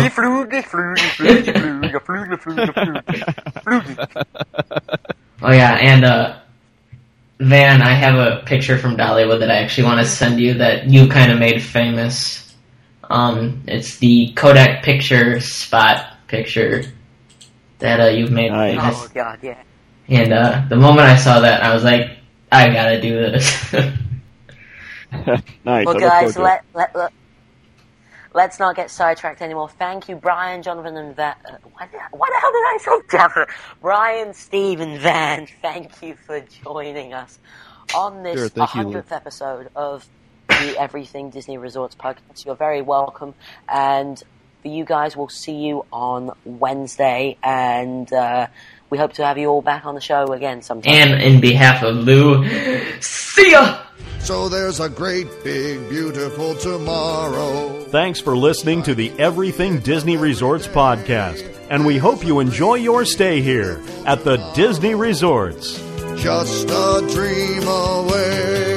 oh yeah, and uh, Van, I have a picture from Dollywood that I actually want to send you that you kind of made famous. Um, it's the Kodak picture spot picture that uh, you've made Nice. famous. Oh God, yeah. And uh, the moment I saw that, I was like, I gotta do this. Nice. Well, I look guys, forward to it. let, let, let, let's not get sidetracked anymore. Thank you, Brian, Jonathan, and Van. Uh, what, the, what the hell did I say, Jonathan? Brian, Steve, and Van, thank you for joining us on this Sure, thank you, Lou. one hundredth episode of the Everything Disney Resorts podcast. You're very welcome. And for you guys, we'll see you on Wednesday. And uh, we hope to have you all back on the show again sometime. And in behalf of Lou, see ya! So there's a great big beautiful tomorrow. Thanks for listening to the Everything Disney Resorts podcast, and we hope you enjoy your stay here at the Disney Resorts. Just a dream away.